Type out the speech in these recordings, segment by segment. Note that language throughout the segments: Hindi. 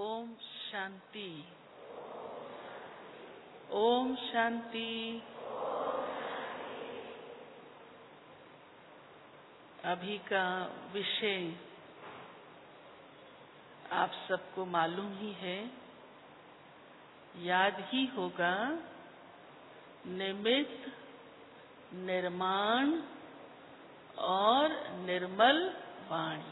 ओम शांति। ओम शांति। अभी का विषय आप सबको मालूम ही है, याद ही होगा। निमित्त, निर्माण और निर्मल वाणी।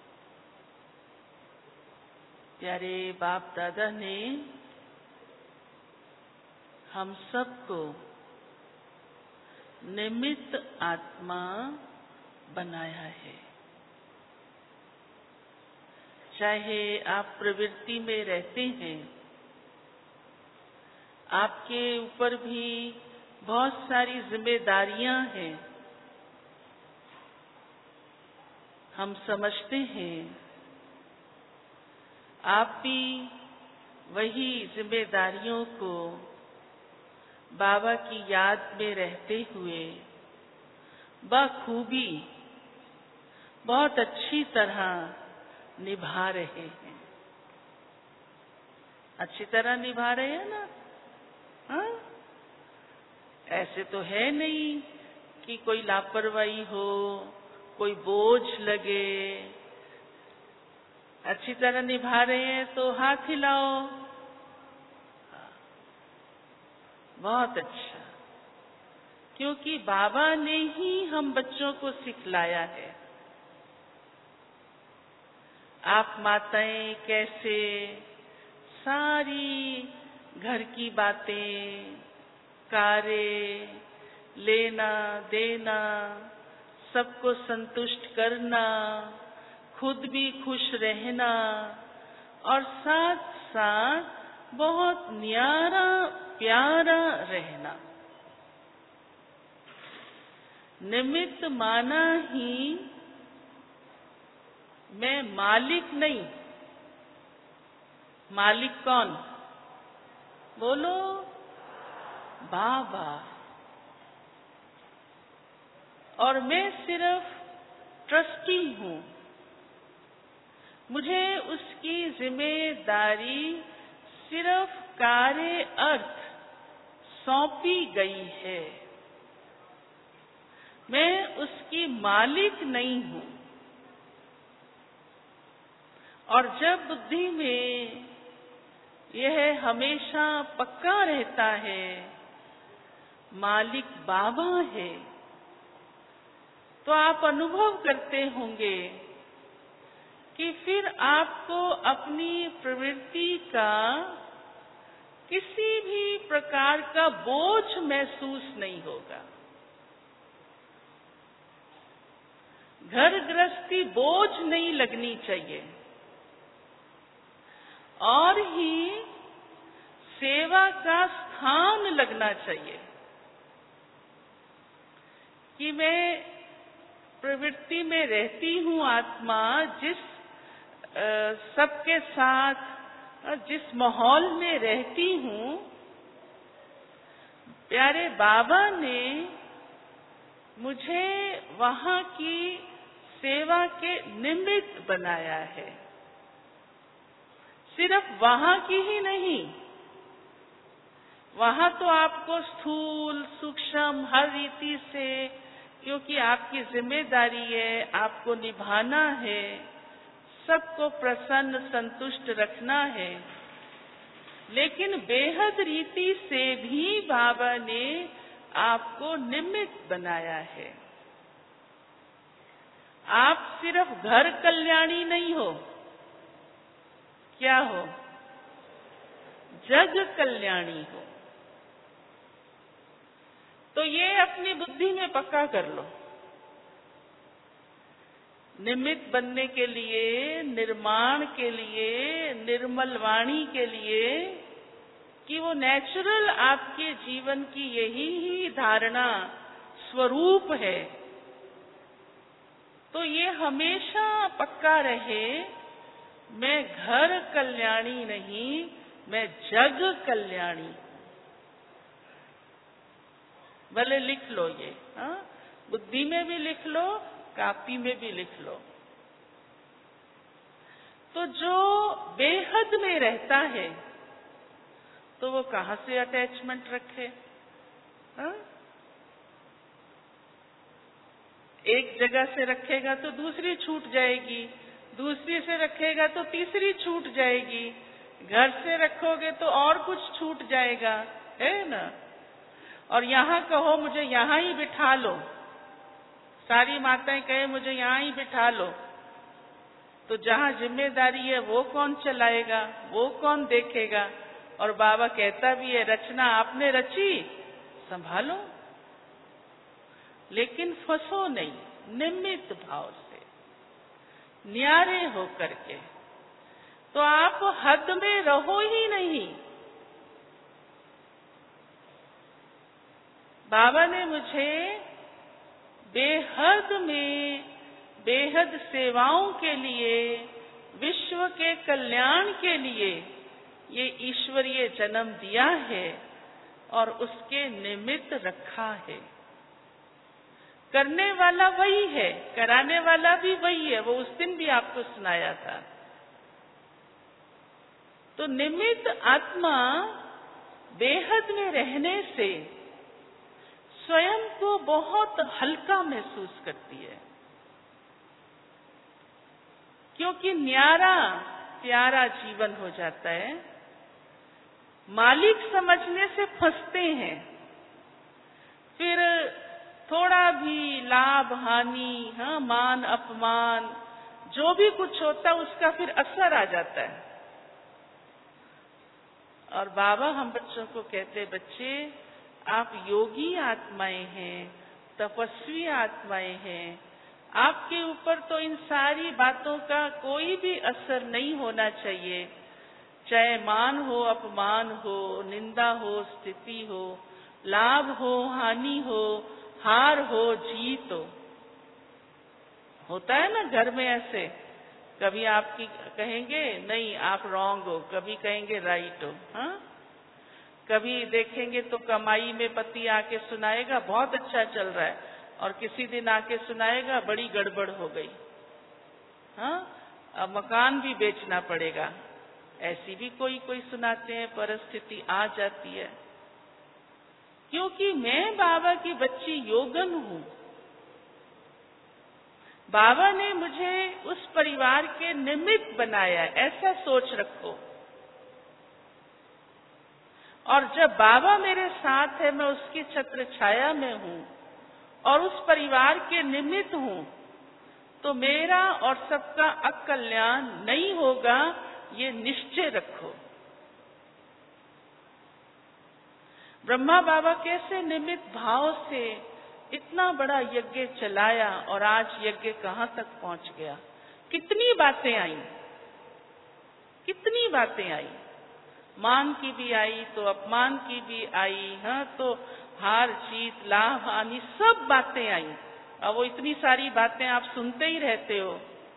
प्यारे बाप दादा ने हम सबको निमित्त आत्मा बनाया है। चाहे आप प्रवृत्ति में रहते हैं, आपके ऊपर भी बहुत सारी जिम्मेदारियां हैं। हम समझते हैं आप भी वही जिम्मेदारियों को बाबा की याद में रहते हुए बखूबी बहुत अच्छी तरह निभा रहे हैं। अच्छी तरह निभा रहे हैं ना? हाँ? ऐसे तो है नहीं कि कोई लापरवाही हो, कोई बोझ लगे। अच्छी तरह निभा रहे हैं तो हाथ हिलाओ। बहुत अच्छा, क्योंकि बाबा ने ही हम बच्चों को सिखलाया है। आप माताएं कैसे सारी घर की बातें, कार्य, लेना देना, सबको संतुष्ट करना, खुद भी खुश रहना और साथ साथ बहुत न्यारा प्यारा रहना। निमित्त माना ही मैं मालिक नहीं। मालिक कौन? बोलो, बाबा। और मैं सिर्फ ट्रस्टी हूं। मुझे उसकी जिम्मेदारी सिर्फ कार्य अर्थ सौंपी गई है। मैं उसकी मालिक नहीं हूं। और जब बुद्धि में यह हमेशा पक्का रहता है मालिक बाबा है, तो आप अनुभव करते होंगे कि फिर आपको अपनी प्रवृत्ति का किसी भी प्रकार का बोझ महसूस नहीं होगा। घर गृहस्थी बोझ नहीं लगनी चाहिए। और ही सेवा का स्थान लगना चाहिए कि मैं प्रवृत्ति में रहती हूँ। आत्मा जिस सबके साथ जिस माहौल में रहती हूँ, प्यारे बाबा ने मुझे वहाँ की सेवा के निमित्त बनाया है। सिर्फ वहाँ की ही नहीं, वहाँ तो आपको स्थूल सूक्ष्म हर रीति से, क्योंकि आपकी जिम्मेदारी है, आपको निभाना है, सबको प्रसन्न संतुष्ट रखना है। लेकिन बेहद रीति से भी बाबा ने आपको निमित्त बनाया है। आप सिर्फ घर कल्याणी नहीं हो। क्या हो? जग कल्याणी हो। तो ये अपनी बुद्धि में पक्का कर लो। निमित्त बनने के लिए, निर्माण के लिए, निर्मल वाणी के लिए, कि वो नेचुरल आपके जीवन की यही ही धारणा स्वरूप है। तो ये हमेशा पक्का रहे, मैं घर कल्याणी नहीं, मैं जग कल्याणी। भले लिख लो ये, हाँ? बुद्धि में भी लिख लो, कापी में भी लिख लो। तो जो बेहद में रहता है तो वो कहाँ से अटैचमेंट रखे? हा? एक जगह से रखेगा तो दूसरी छूट जाएगी, दूसरी से रखेगा तो तीसरी छूट जाएगी, घर से रखोगे तो और कुछ छूट जाएगा, है ना? और यहाँ कहो मुझे यहाँ ही बिठा लो, सारी माताएं कहे मुझे यहाँ ही बिठा लो, तो जहाँ जिम्मेदारी है वो कौन चलाएगा, वो कौन देखेगा? और बाबा कहता भी है रचना आपने रची, संभालो, लेकिन फंसो नहीं, निमित्त भाव से, न्यारे होकर के। तो आप हद में रहो ही नहीं। बाबा ने मुझे बेहद में बेहद सेवाओं के लिए, विश्व के कल्याण के लिए ये ईश्वरीय जन्म दिया है और उसके निमित्त रखा है। करने वाला वही है, कराने वाला भी वही है, वो उस दिन भी आपको सुनाया था। तो निमित्त आत्मा बेहद में रहने से स्वयं को बहुत हल्का महसूस करती है, क्योंकि न्यारा प्यारा जीवन हो जाता है। मालिक समझने से फंसते हैं, फिर थोड़ा भी लाभ हानि, हाँ, मान अपमान, जो भी कुछ होता है उसका फिर असर आ जाता है। और बाबा हम बच्चों को कहते, बच्चे आप योगी आत्माएं हैं, तपस्वी आत्माएं हैं, आपके ऊपर तो इन सारी बातों का कोई भी असर नहीं होना चाहिए, चाहे मान हो, अपमान हो, निंदा हो, स्थिति हो, लाभ हो, हानि हो, हार हो, जीत हो। होता है ना घर में ऐसे, कभी आपकी कहेंगे नहीं आप रॉन्ग हो, कभी कहेंगे राइट हो, हाँ? कभी देखेंगे तो कमाई में पति आके सुनाएगा बहुत अच्छा चल रहा है, और किसी दिन आके सुनाएगा बड़ी गड़बड़ हो गई, हाँ, अब मकान भी बेचना पड़ेगा। ऐसी भी कोई कोई सुनाते हैं, परिस्थिति आ जाती है। क्योंकि मैं बाबा की बच्ची योगन हूँ, बाबा ने मुझे उस परिवार के निमित्त बनाया, ऐसा सोच रखो। और जब बाबा मेरे साथ है, मैं उसकी छत्र छाया में हूँ और उस परिवार के निमित्त हूँ, तो मेरा और सबका अकल्याण नहीं होगा, ये निश्चय रखो। ब्रह्मा बाबा कैसे निमित्त भाव से इतना बड़ा यज्ञ चलाया और आज यज्ञ कहाँ तक पहुंच गया। कितनी बातें आई, कितनी बातें आई, मान की भी आई तो अपमान की भी आई, हाँ, तो हार जीत लाभ हानि सब बातें आई। अब वो इतनी सारी बातें आप सुनते ही रहते हो।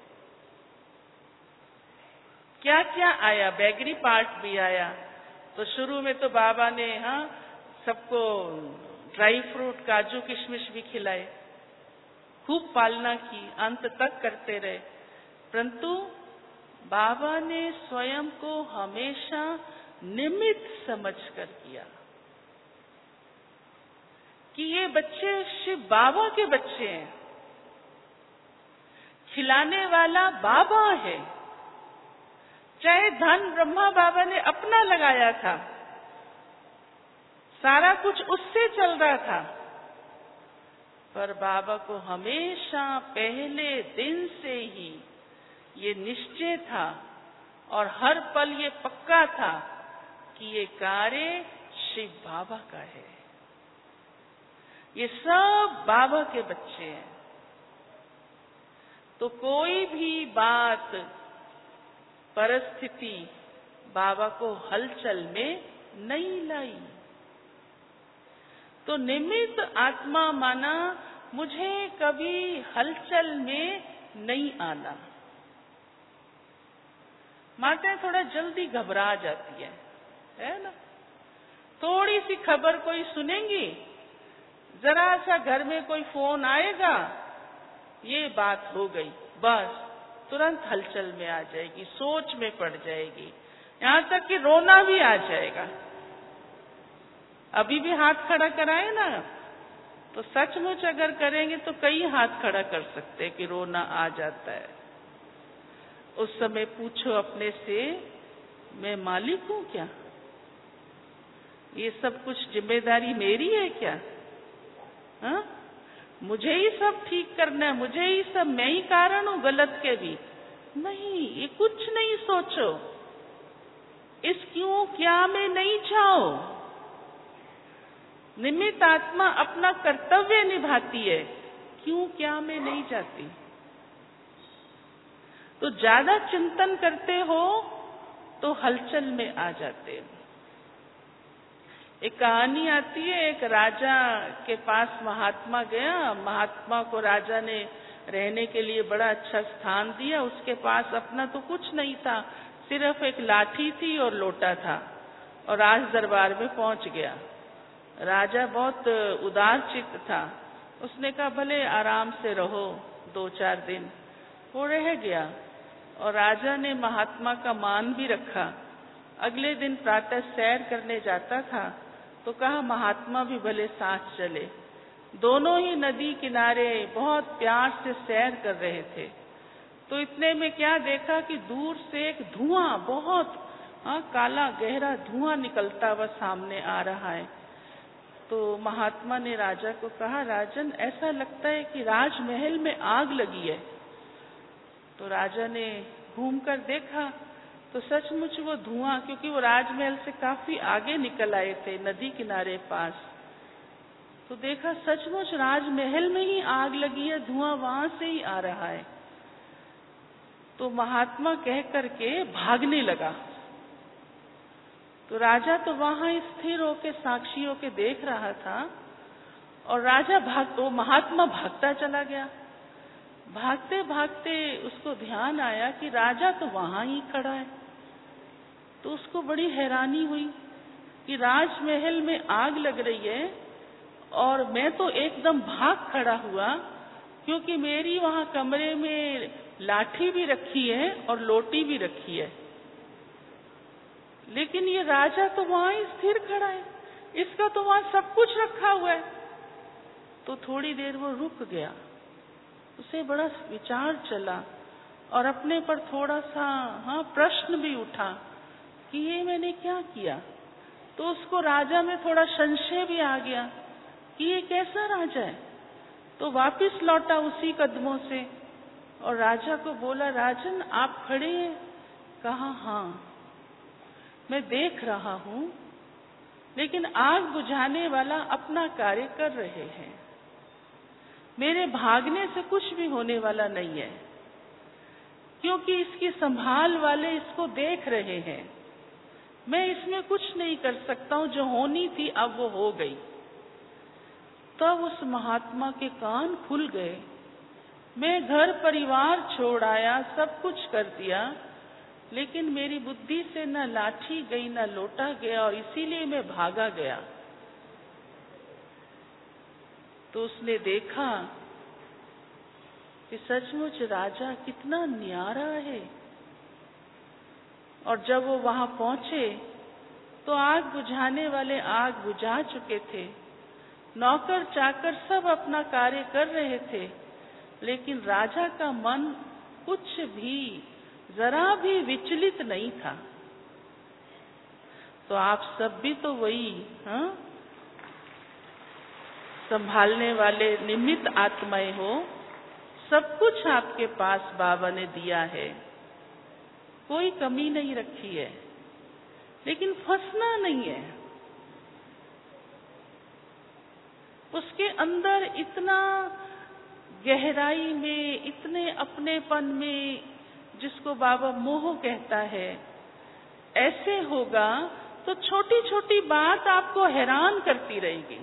क्या क्या आया, बैगरी पार्ट भी आया। तो शुरू में तो बाबा ने, हाँ, सबको ड्राई फ्रूट काजू किशमिश भी खिलाए, खूब पालना की, अंत तक करते रहे। परंतु बाबा ने स्वयं को हमेशा निमित्त समझकर किया कि ये बच्चे शिव बाबा के बच्चे हैं, खिलाने वाला बाबा है। चाहे धन ब्रह्मा बाबा ने अपना लगाया था, सारा कुछ उससे चल रहा था, पर बाबा को हमेशा पहले दिन से ही ये निश्चय था और हर पल ये पक्का था कि ये कार्य शिव बाबा का है, ये सब बाबा के बच्चे हैं। तो कोई भी बात, परिस्थिति बाबा को हलचल में नहीं लाई। तो निमित्त आत्मा माना मुझे कभी हलचल में नहीं आना। माताएं थोड़ा जल्दी घबरा जाती है ना। थोड़ी सी खबर कोई सुनेंगी, जरा सा घर में कोई फोन आएगा, ये बात हो गई, बस तुरंत हलचल में आ जाएगी, सोच में पड़ जाएगी, यहाँ तक कि रोना भी आ जाएगा। अभी भी हाथ खड़ा कराए ना, तो सचमुच अगर करेंगे तो कई हाथ खड़ा कर सकते हैं कि रोना आ जाता है। उस समय पूछो अपने से, मैं मालिक हूं क्या? ये सब कुछ जिम्मेदारी मेरी है क्या? हाँ, मुझे ही सब ठीक करना है, मुझे ही सब, मैं ही कारण हूं गलत के भी? नहीं, ये कुछ नहीं सोचो, इस क्यों क्या में नहीं जाओ। निमित्त आत्मा अपना कर्तव्य निभाती है, क्यों क्या में नहीं जाती। तो ज्यादा चिंतन करते हो तो हलचल में आ जाते हो। एक कहानी आती है, एक राजा के पास महात्मा गया, महात्मा को राजा ने रहने के लिए बड़ा अच्छा स्थान दिया। उसके पास अपना तो कुछ नहीं था, सिर्फ एक लाठी थी और लोटा था, और राज दरबार में पहुंच गया। राजा बहुत उदार चित्त था, उसने कहा भले आराम से रहो 2-4 दिन। वो रह गया और राजा ने महात्मा का मान भी रखा। अगले दिन प्रातः सैर करने जाता था तो कहा महात्मा भी भले साथ चले। दोनों ही नदी किनारे बहुत प्यार से सैर कर रहे थे। तो इतने में क्या देखा कि दूर से एक धुआं, बहुत काला गहरा धुआं निकलता हुआ सामने आ रहा है। तो महात्मा ने राजा को कहा, राजन ऐसा लगता है कि राजमहल में आग लगी है। तो राजा ने घूमकर देखा तो सचमुच वो धुआं, क्योंकि वो राजमहल से काफी आगे निकल आए थे, नदी किनारे पास, तो देखा सचमुच राजमहल में ही आग लगी है, धुआं वहां से ही आ रहा है। तो महात्मा कह करके भागने लगा। तो राजा तो वहां स्थिर होके साक्षी होके देख रहा था, और राजा तो महात्मा भागता चला गया। भागते भागते उसको ध्यान आया कि राजा तो वहां ही खड़ा है। तो उसको बड़ी हैरानी हुई कि राजमहल में आग लग रही है और मैं तो एकदम भाग खड़ा हुआ, क्योंकि मेरी वहां कमरे में लाठी भी रखी है और लोटी भी रखी है, लेकिन ये राजा तो वहां ही स्थिर खड़ा है, इसका तो वहां सब कुछ रखा हुआ है। तो थोड़ी देर वो रुक गया, उसे बड़ा विचार चला और अपने पर थोड़ा सा प्रश्न भी उठा कि ये मैंने क्या किया। तो उसको राजा में थोड़ा संशय भी आ गया कि ये कैसा राजा है। तो वापस लौटा उसी कदमों से और राजा को बोला, राजन आप खड़े हैं? कहा हाँ, मैं देख रहा हूं, लेकिन आग बुझाने वाला अपना कार्य कर रहे हैं, मेरे भागने से कुछ भी होने वाला नहीं है, क्योंकि इसकी संभाल वाले इसको देख रहे हैं। मैं इसमें कुछ नहीं कर सकता हूं, जो होनी थी अब वो हो गई। तब उस महात्मा के कान खुल गए। मैं घर परिवार छोड़ आया, सब कुछ कर दिया, लेकिन मेरी बुद्धि से न लाठी गई न लोटा गया, और इसीलिए मैं भागा गया। तो उसने देखा कि सचमुच राजा कितना न्यारा है। और जब वो वहां पहुंचे तो आग बुझाने वाले आग बुझा चुके थे, नौकर चाकर सब अपना कार्य कर रहे थे, लेकिन राजा का मन कुछ भी, जरा भी विचलित नहीं था। तो आप सब भी तो वही संभालने वाले निमित्त आत्माएं हो। सब कुछ आपके पास बाबा ने दिया है, कोई कमी नहीं रखी है, लेकिन फंसना नहीं है। उसके अंदर इतना गहराई में, इतने अपनेपन में, जिसको बाबा मोह कहता है, ऐसे होगा तो छोटी छोटी बात आपको हैरान करती रहेगी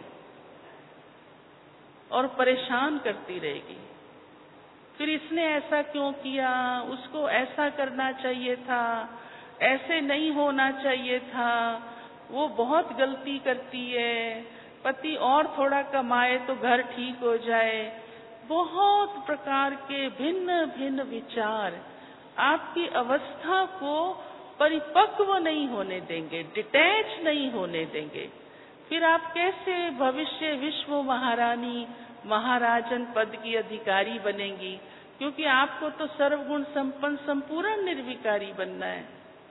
और परेशान करती रहेगी। फिर इसने ऐसा क्यों किया, उसको ऐसा करना चाहिए था, ऐसे नहीं होना चाहिए था, वो बहुत गलती करती है, पति और थोड़ा कमाए तो घर ठीक हो जाए। बहुत प्रकार के भिन्न भिन्न विचार आपकी अवस्था को परिपक्व नहीं होने देंगे, डिटैच नहीं होने देंगे, फिर आप कैसे भविष्य विश्व महारानी महाराजन पद की अधिकारी बनेंगी? क्योंकि आपको तो सर्वगुण संपन्न संपूर्ण निर्विकारी बनना है।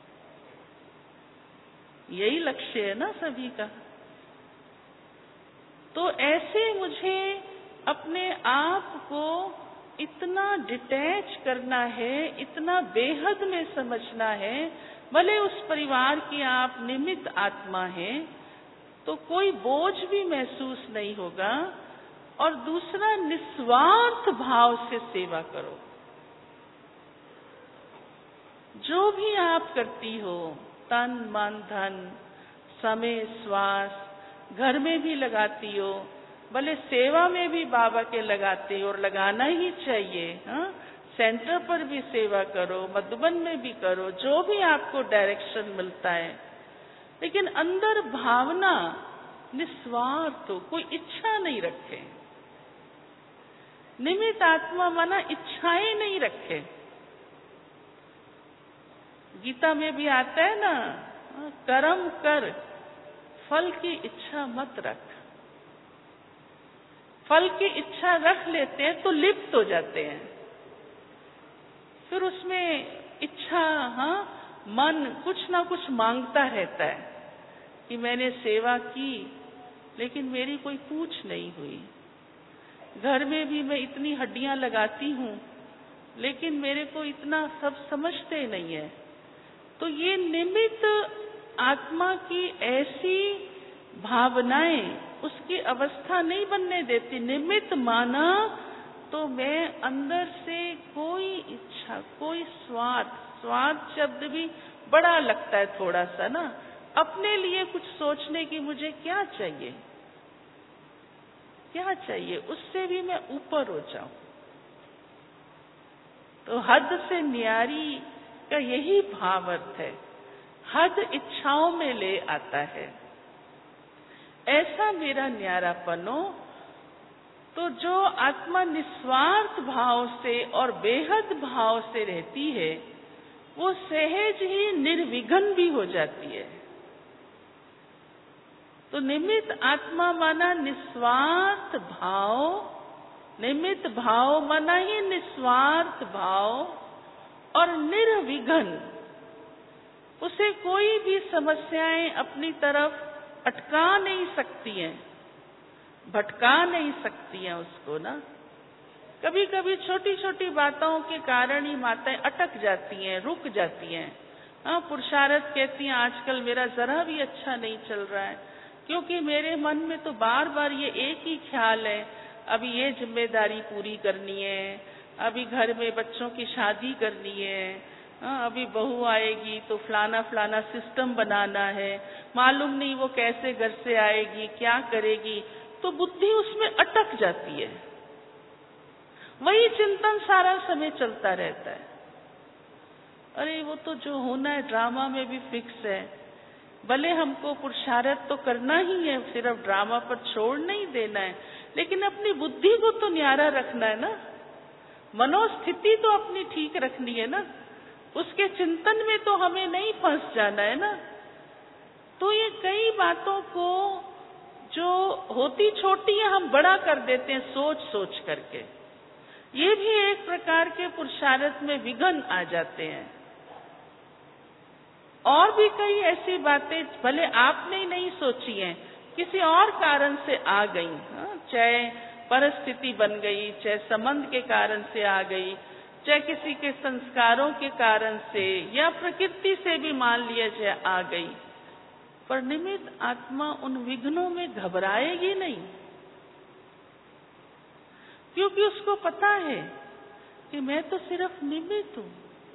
यही लक्ष्य है ना सभी का। तो ऐसे मुझे अपने आप को इतना डिटैच करना है, इतना बेहद में समझना है। भले उस परिवार की आप निमित्त आत्मा हैं, तो कोई बोझ भी महसूस नहीं होगा। और दूसरा, निस्वार्थ भाव से सेवा करो। जो भी आप करती हो, तन मन धन समय श्वास, घर में भी लगाती हो, भले सेवा में भी बाबा के लगाते हो और लगाना ही चाहिए। हाँ, सेंटर पर भी सेवा करो, मधुबन में भी करो, जो भी आपको डायरेक्शन मिलता है, लेकिन अंदर भावना निस्वार्थ हो, कोई इच्छा नहीं रखे। निमित्त आत्मा माना इच्छाएं नहीं रखे। गीता में भी आता है ना, कर्म कर, फल की इच्छा मत रख। फल की इच्छा रख लेते हैं तो लिप्त हो जाते हैं। फिर उसमें इच्छा, मन कुछ ना कुछ मांगता रहता है कि मैंने सेवा की लेकिन मेरी कोई पूछ नहीं हुई। घर में भी मैं इतनी हड्डियां लगाती हूँ लेकिन मेरे को इतना सब समझते नहीं है। तो ये निमित्त आत्मा की ऐसी भावनाएं उसकी अवस्था नहीं बनने देती। निमित्त माना तो मैं अंदर से कोई इच्छा, कोई स्वार्थ शब्द भी बड़ा लगता है थोड़ा सा ना, अपने लिए कुछ सोचने की मुझे क्या चाहिए, क्या चाहिए, उससे भी मैं ऊपर हो जाऊं। तो हद से न्यारी का यही भाव अर्थ है। हद इच्छाओं में ले आता है। ऐसा मेरा न्यारापन हो। तो जो आत्मा निस्वार्थ भाव से और बेहद भाव से रहती है, वो सहज ही निर्विघ्न भी हो जाती है। तो निमित्त आत्मा माना निस्वार्थ भाव, निमित्त भाव माना ही निस्वार्थ भाव और निर्विघ्न। उसे कोई भी समस्याएं अपनी तरफ अटका नहीं सकती हैं, भटका नहीं सकती हैं उसको ना। कभी कभी छोटी छोटी बातों के कारण ही माताएं अटक जाती हैं, रुक जाती हैं। पुरुषार्थ कहती हैं आजकल मेरा जरा भी अच्छा नहीं चल रहा है, क्योंकि मेरे मन में तो बार बार ये एक ही ख्याल है, अभी ये जिम्मेदारी पूरी करनी है, अभी घर में बच्चों की शादी करनी है, अभी बहू आएगी तो फलाना फलाना सिस्टम बनाना है, मालूम नहीं वो कैसे घर से आएगी, क्या करेगी। तो बुद्धि उसमें अटक जाती है। वही चिंतन सारा समय चलता रहता है। अरे वो तो जो होना है ड्रामा में भी फिक्स है, भले हमको पुरुषार्थ तो करना ही है, सिर्फ ड्रामा पर छोड़ नहीं देना है, लेकिन अपनी बुद्धि को तो न्यारा रखना है ना, मनोस्थिति तो अपनी ठीक रखनी है ना, उसके चिंतन में तो हमें नहीं फंस जाना है ना। तो ये कई बातों को जो होती छोटी है हम बड़ा कर देते हैं सोच सोच करके। ये भी एक प्रकार के पुरुषार्थ में विघ्न आ जाते हैं। और भी कई ऐसी बातें भले आपने ही नहीं सोची हैं, किसी और कारण से आ गई, चाहे परिस्थिति बन गई, चाहे संबंध के कारण से आ गई, चाहे किसी के संस्कारों के कारण से या प्रकृति से भी मान लिया जाए आ गई, पर निमित्त आत्मा उन विघ्नों में घबराएगी नहीं, क्योंकि उसको पता है कि मैं तो सिर्फ निमित्त हूं।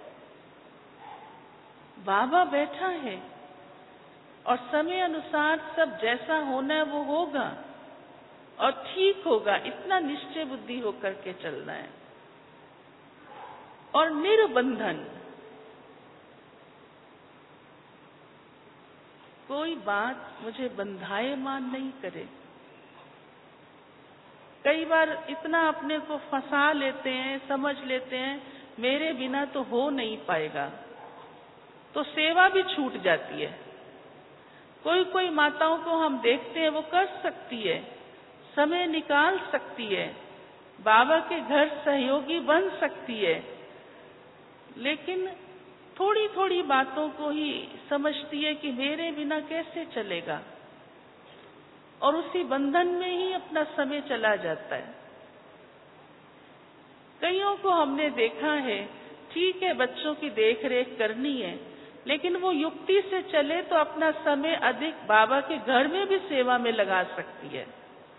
बाबा बैठा है और समय अनुसार सब जैसा होना है वो होगा और ठीक होगा, इतना निश्चय बुद्धि होकर के चलना है। और निर्बंधन, कोई बात मुझे बंधायमान नहीं करे। कई बार इतना अपने को फंसा लेते हैं, समझ लेते हैं मेरे बिना तो हो नहीं पाएगा, तो सेवा भी छूट जाती है। कोई कोई माताओं को हम देखते हैं वो कर सकती है, समय निकाल सकती है, बाबा के घर सहयोगी बन सकती है, लेकिन थोड़ी थोड़ी बातों को ही समझती है कि मेरे बिना कैसे चलेगा, और उसी बंधन में ही अपना समय चला जाता है। कईयों को हमने देखा है, ठीक है बच्चों की देख रेख करनी है, लेकिन वो युक्ति से चले तो अपना समय अधिक बाबा के घर में भी सेवा में लगा सकती है।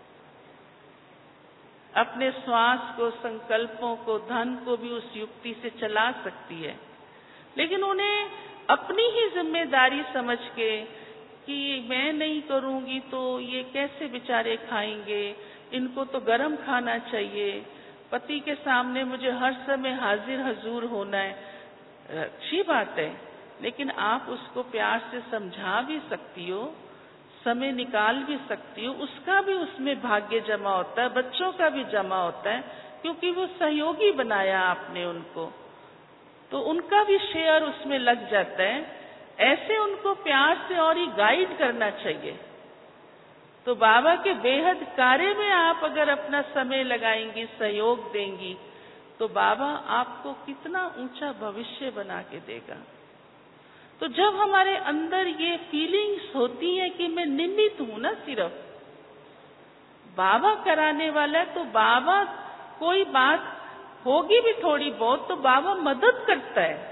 अपने श्वास को, संकल्पों को, धन को भी उस युक्ति से चला सकती है, लेकिन उन्हें अपनी ही जिम्मेदारी समझ के कि मैं नहीं करूंगी तो ये कैसे बेचारे खाएंगे, इनको तो गरम खाना चाहिए, पति के सामने मुझे हर समय हाजिर हजूर होना है। अच्छी बात है, लेकिन आप उसको प्यार से समझा भी सकती हो, समय निकाल भी सकती हो, उसका भी उसमें भाग्य जमा होता है, बच्चों का भी जमा होता है, क्योंकि वो सहयोगी बनाया आपने उनको, तो उनका भी शेयर उसमें लग जाता है। ऐसे उनको प्यार से और ही गाइड करना चाहिए। तो बाबा के बेहद कार्य में आप अगर अपना समय लगाएंगी, सहयोग देंगी, तो बाबा आपको कितना ऊंचा भविष्य बना के देगा। तो जब हमारे अंदर ये फीलिंग्स होती है कि मैं निमित्त हूं ना, सिर्फ बाबा कराने वाला है, तो बाबा कोई बात होगी भी थोड़ी बहुत तो बाबा मदद करता है।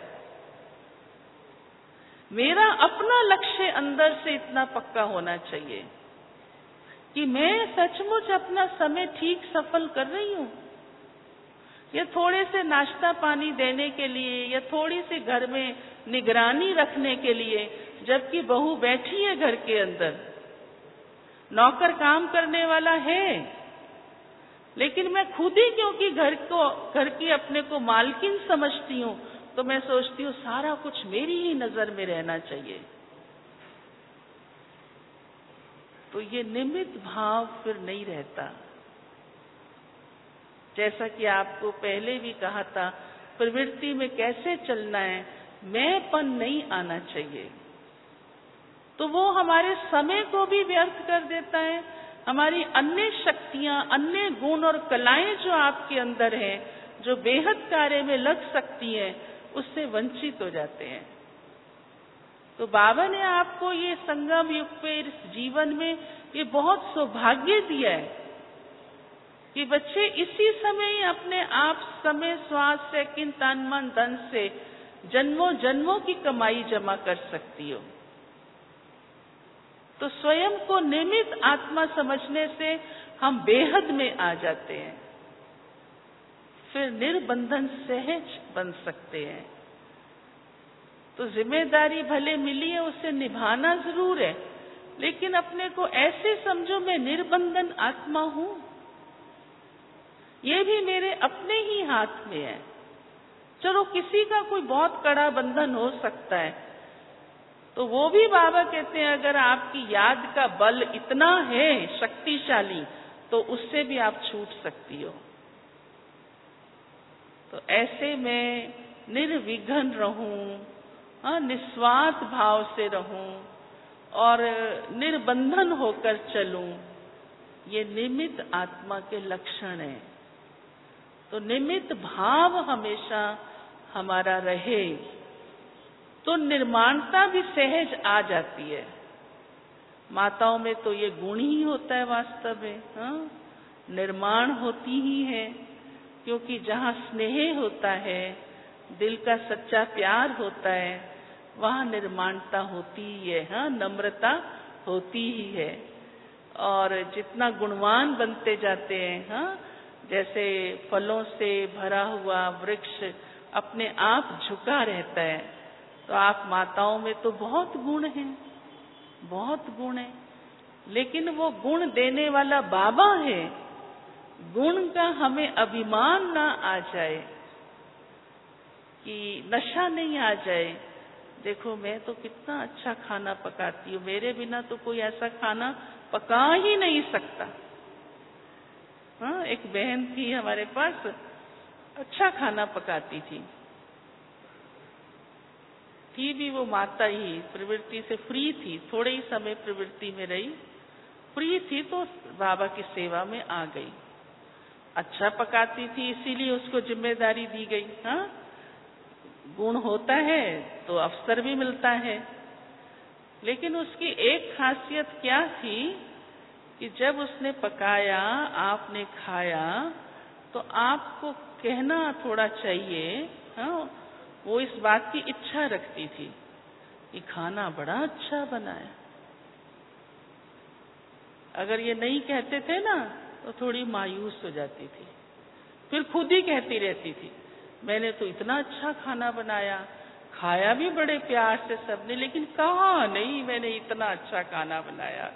मेरा अपना लक्ष्य अंदर से इतना पक्का होना चाहिए कि मैं सचमुच अपना समय ठीक सफल कर रही हूं, या थोड़े से नाश्ता पानी देने के लिए, या थोड़ी सी घर में निगरानी रखने के लिए, जबकि बहू बैठी है घर के अंदर, नौकर काम करने वाला है, लेकिन मैं खुद ही क्योंकि घर की अपने को मालकिन समझती हूँ, तो मैं सोचती हूँ सारा कुछ मेरी ही नजर में रहना चाहिए। तो ये निमित्त भाव फिर नहीं रहता। जैसा कि आपको पहले भी कहा था, प्रवृत्ति में कैसे चलना है, मैंपन नहीं आना चाहिए। तो वो हमारे समय को भी व्यर्थ कर देता है, हमारी अन्य शक्तियां, अन्य गुण और कलाएं जो आपके अंदर हैं, जो बेहद कार्य में लग सकती हैं, उससे वंचित हो जाते हैं। तो बाबा ने आपको ये संगम युग पे, इस जीवन में ये बहुत सौभाग्य दिया है कि बच्चे इसी समय ही अपने आप समय, श्वास, सेकंड, तन, मन, धन से जन्मों जन्मों की कमाई जमा कर सकती हो। तो स्वयं को निमित्त आत्मा समझने से हम बेहद में आ जाते हैं, फिर निर्बंधन सहज बन सकते हैं। तो जिम्मेदारी भले मिली है, उसे निभाना जरूर है, लेकिन अपने को ऐसे समझो मैं निर्बंधन आत्मा हूं, ये भी मेरे अपने ही हाथ में है। चलो किसी का कोई बहुत कड़ा बंधन हो सकता है, तो वो भी बाबा कहते हैं अगर आपकी याद का बल इतना है शक्तिशाली, तो उससे भी आप छूट सकती हो। तो ऐसे में निर्विघ्न रहूं, निस्वार्थ भाव से रहूं और निर्बंधन होकर चलूं, ये निमित्त आत्मा के लक्षण हैं। तो निमित्त भाव हमेशा हमारा रहे, तो निर्माणता भी सहज आ जाती है। माताओं में तो ये गुण ही होता है वास्तव में, निर्माण होती ही है, क्योंकि जहाँ स्नेह होता है, दिल का सच्चा प्यार होता है, वहाँ निर्माणता होती ही है, नम्रता होती ही है। और जितना गुणवान बनते जाते हैं, जैसे फलों से भरा हुआ वृक्ष अपने आप झुका रहता है, तो आप माताओं में तो बहुत गुण हैं, बहुत गुण है, लेकिन वो गुण देने वाला बाबा है। गुण का हमें अभिमान ना आ जाए, कि नशा नहीं आ जाए, देखो मैं तो कितना अच्छा खाना पकाती हूँ, मेरे बिना तो कोई ऐसा खाना पका ही नहीं सकता। एक बहन थी हमारे पास, अच्छा खाना पकाती थी भी वो माता ही, प्रवृत्ति से फ्री थी, थोड़े ही समय प्रवृत्ति में रही, फ्री थी तो बाबा की सेवा में आ गई। अच्छा पकाती थी इसीलिए उसको जिम्मेदारी दी गई। हाँ, गुण होता है तो अवसर भी मिलता है। लेकिन उसकी एक खासियत क्या थी कि जब उसने पकाया, आपने खाया, तो आपको कहना थोड़ा चाहिए। हाँ, वो इस बात की इच्छा रखती थी कि खाना बड़ा अच्छा बना है। अगर ये नहीं कहते थे ना तो थोड़ी मायूस हो जाती थी, फिर खुद ही कहती रहती थी, मैंने तो इतना अच्छा खाना बनाया, खाया भी बड़े प्यार से सबने, लेकिन कहा नहीं मैंने इतना अच्छा खाना बनाया।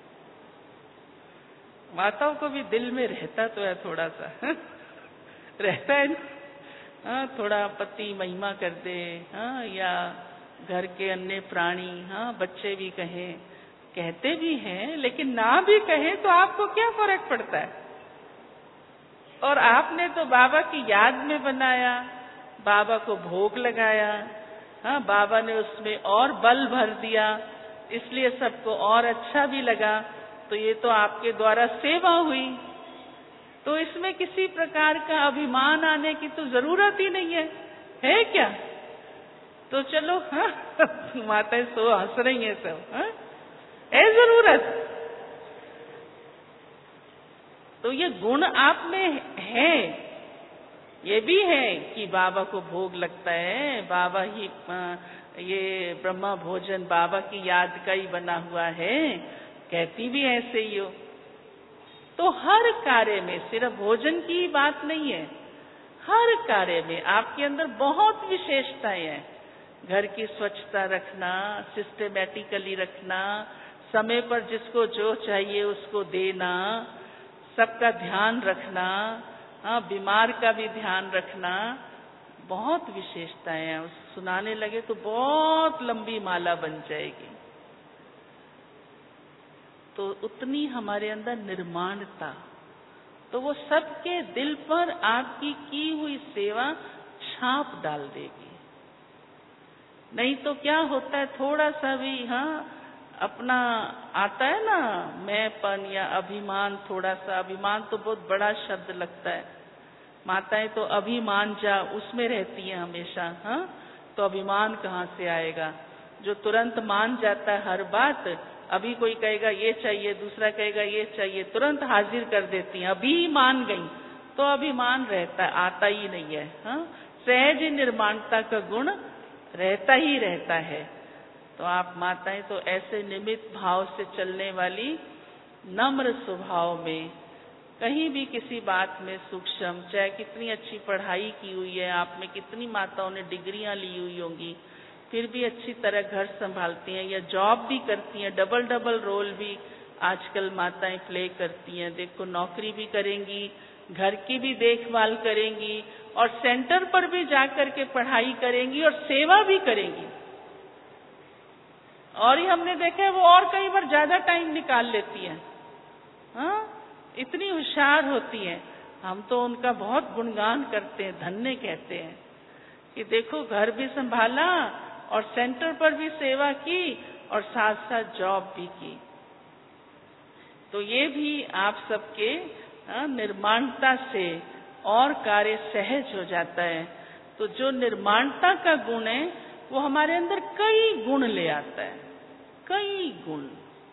माताओं को भी दिल में रहता तो है थोड़ा सा रहता है ना। हाँ, थोड़ा पति महिमा कर दे, हाँ, या घर के अन्य प्राणी, हाँ, बच्चे भी कहें, कहते भी हैं, लेकिन ना भी कहें तो आपको क्या फर्क पड़ता है। और आपने तो बाबा की याद में बनाया, बाबा को भोग लगाया, हाँ, बाबा ने उसमें और बल भर दिया, इसलिए सबको और अच्छा भी लगा। तो ये तो आपके द्वारा सेवा हुई, तो इसमें किसी प्रकार का अभिमान आने की तो जरूरत ही नहीं है क्या? तो चलो, हाँ माताएं सो हंस रही हैं सब, हाँ, है जरूरत। तो ये गुण आप में है, ये भी है कि बाबा को भोग लगता है, बाबा ही ये ब्रह्मा भोजन बाबा की याद का ही बना हुआ है, कहती भी ऐसे ही हो। तो हर कार्य में, सिर्फ भोजन की बात नहीं है, हर कार्य में आपके अंदर बहुत विशेषताएं हैं। घर की स्वच्छता रखना, सिस्टमैटिकली रखना, समय पर जिसको जो चाहिए उसको देना, सबका ध्यान रखना, हाँ, बीमार का भी ध्यान रखना, बहुत विशेषताएं हैं। सुनाने लगे तो बहुत लंबी माला बन जाएगी। तो उतनी हमारे अंदर निर्माणता, तो वो सबके दिल पर आपकी की हुई सेवा छाप डाल देगी। नहीं तो क्या होता है, थोड़ा सा भी, हाँ, अपना आता है ना मैंपन या अभिमान, थोड़ा सा अभिमान तो बहुत बड़ा शब्द लगता है। माताएं तो अभिमान जा उसमें रहती हैं हमेशा, हाँ, तो अभिमान कहाँ से आएगा? जो तुरंत मान जाता है हर बात, अभी कोई कहेगा ये चाहिए, दूसरा कहेगा ये चाहिए, तुरंत हाजिर कर देती हैं, अभी मान गई, तो अभिमान रहता है, आता ही नहीं है। हाँ, सहज निर्माणता का गुण रहता ही रहता है। तो आप माताएं तो ऐसे निमित्त भाव से चलने वाली, नम्र स्वभाव में, कहीं भी किसी बात में सूक्ष्म, चाहे कितनी अच्छी पढ़ाई की हुई है आप में, कितनी माताओं ने डिग्रियां ली हुई होंगी, फिर भी अच्छी तरह घर संभालती हैं या जॉब भी करती हैं, डबल डबल रोल भी आजकल माताएं प्ले करती हैं। देखो, नौकरी भी करेंगी, घर की भी देखभाल करेंगी, और सेंटर पर भी जाकर के पढ़ाई करेंगी और सेवा भी करेंगी। और ही हमने देखा है वो और कई बार ज्यादा टाइम निकाल लेती हैं, हाँ, इतनी होशियार होती हैं। हम तो उनका बहुत गुणगान करते हैं, धन्य कहते हैं कि देखो घर भी संभाला और सेंटर पर भी सेवा की और साथ साथ जॉब भी की। तो ये भी आप सबके निर्माणता से और कार्य सहज हो जाता है। तो जो निर्माणता का गुण है वो हमारे अंदर कई गुण ले आता है, कई गुण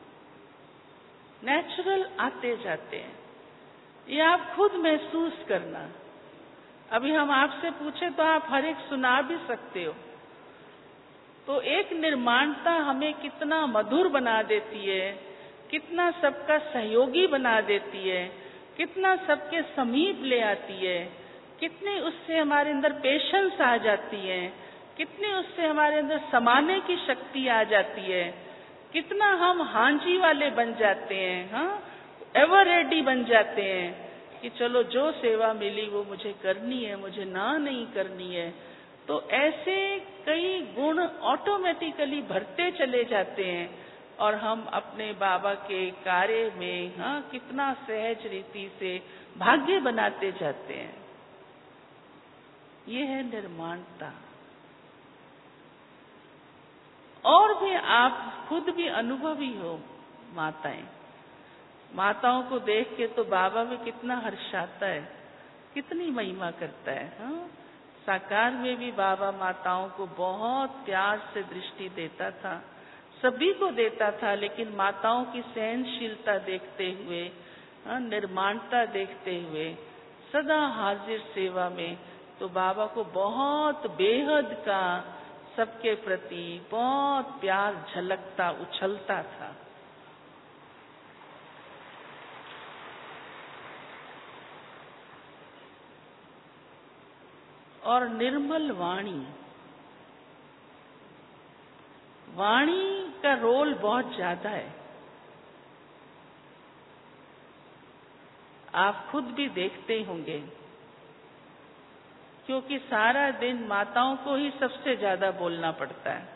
नेचुरल आते जाते हैं। ये आप खुद महसूस करना। अभी हम आपसे पूछे तो आप हर एक सुना भी सकते हो। तो एक निर्माणता हमें कितना मधुर बना देती है, कितना सबका सहयोगी बना देती है, कितना सबके समीप ले आती है, कितनी उससे हमारे अंदर पेशेंस आ जाती है, कितनी उससे हमारे अंदर समाने की शक्ति आ जाती है, कितना हम हांजी वाले बन जाते हैं, हाँ, एवर रेडी बन जाते हैं कि चलो जो सेवा मिली वो मुझे करनी है, मुझे ना नहीं करनी है। तो ऐसे कई गुण ऑटोमेटिकली भरते चले जाते हैं और हम अपने बाबा के कार्य में, हाँ, कितना सहज रीति से भाग्य बनाते जाते हैं। ये है निर्माणता। और भी आप खुद भी अनुभवी हो माताएं, माताओं को देख के तो बाबा भी कितना हर्षाता है, कितनी महिमा करता है। हाँ, साकार में भी बाबा माताओं को बहुत प्यार से दृष्टि देता था, सभी को देता था, लेकिन माताओं की सहनशीलता देखते हुए, निर्माणता देखते हुए, सदा हाजिर सेवा में, तो बाबा को बहुत बेहद का सबके प्रति बहुत प्यार झलकता, उछलता था। और निर्मल वाणी, वाणी का रोल बहुत ज्यादा है। आप खुद भी देखते होंगे, क्योंकि सारा दिन माताओं को ही सबसे ज्यादा बोलना पड़ता है,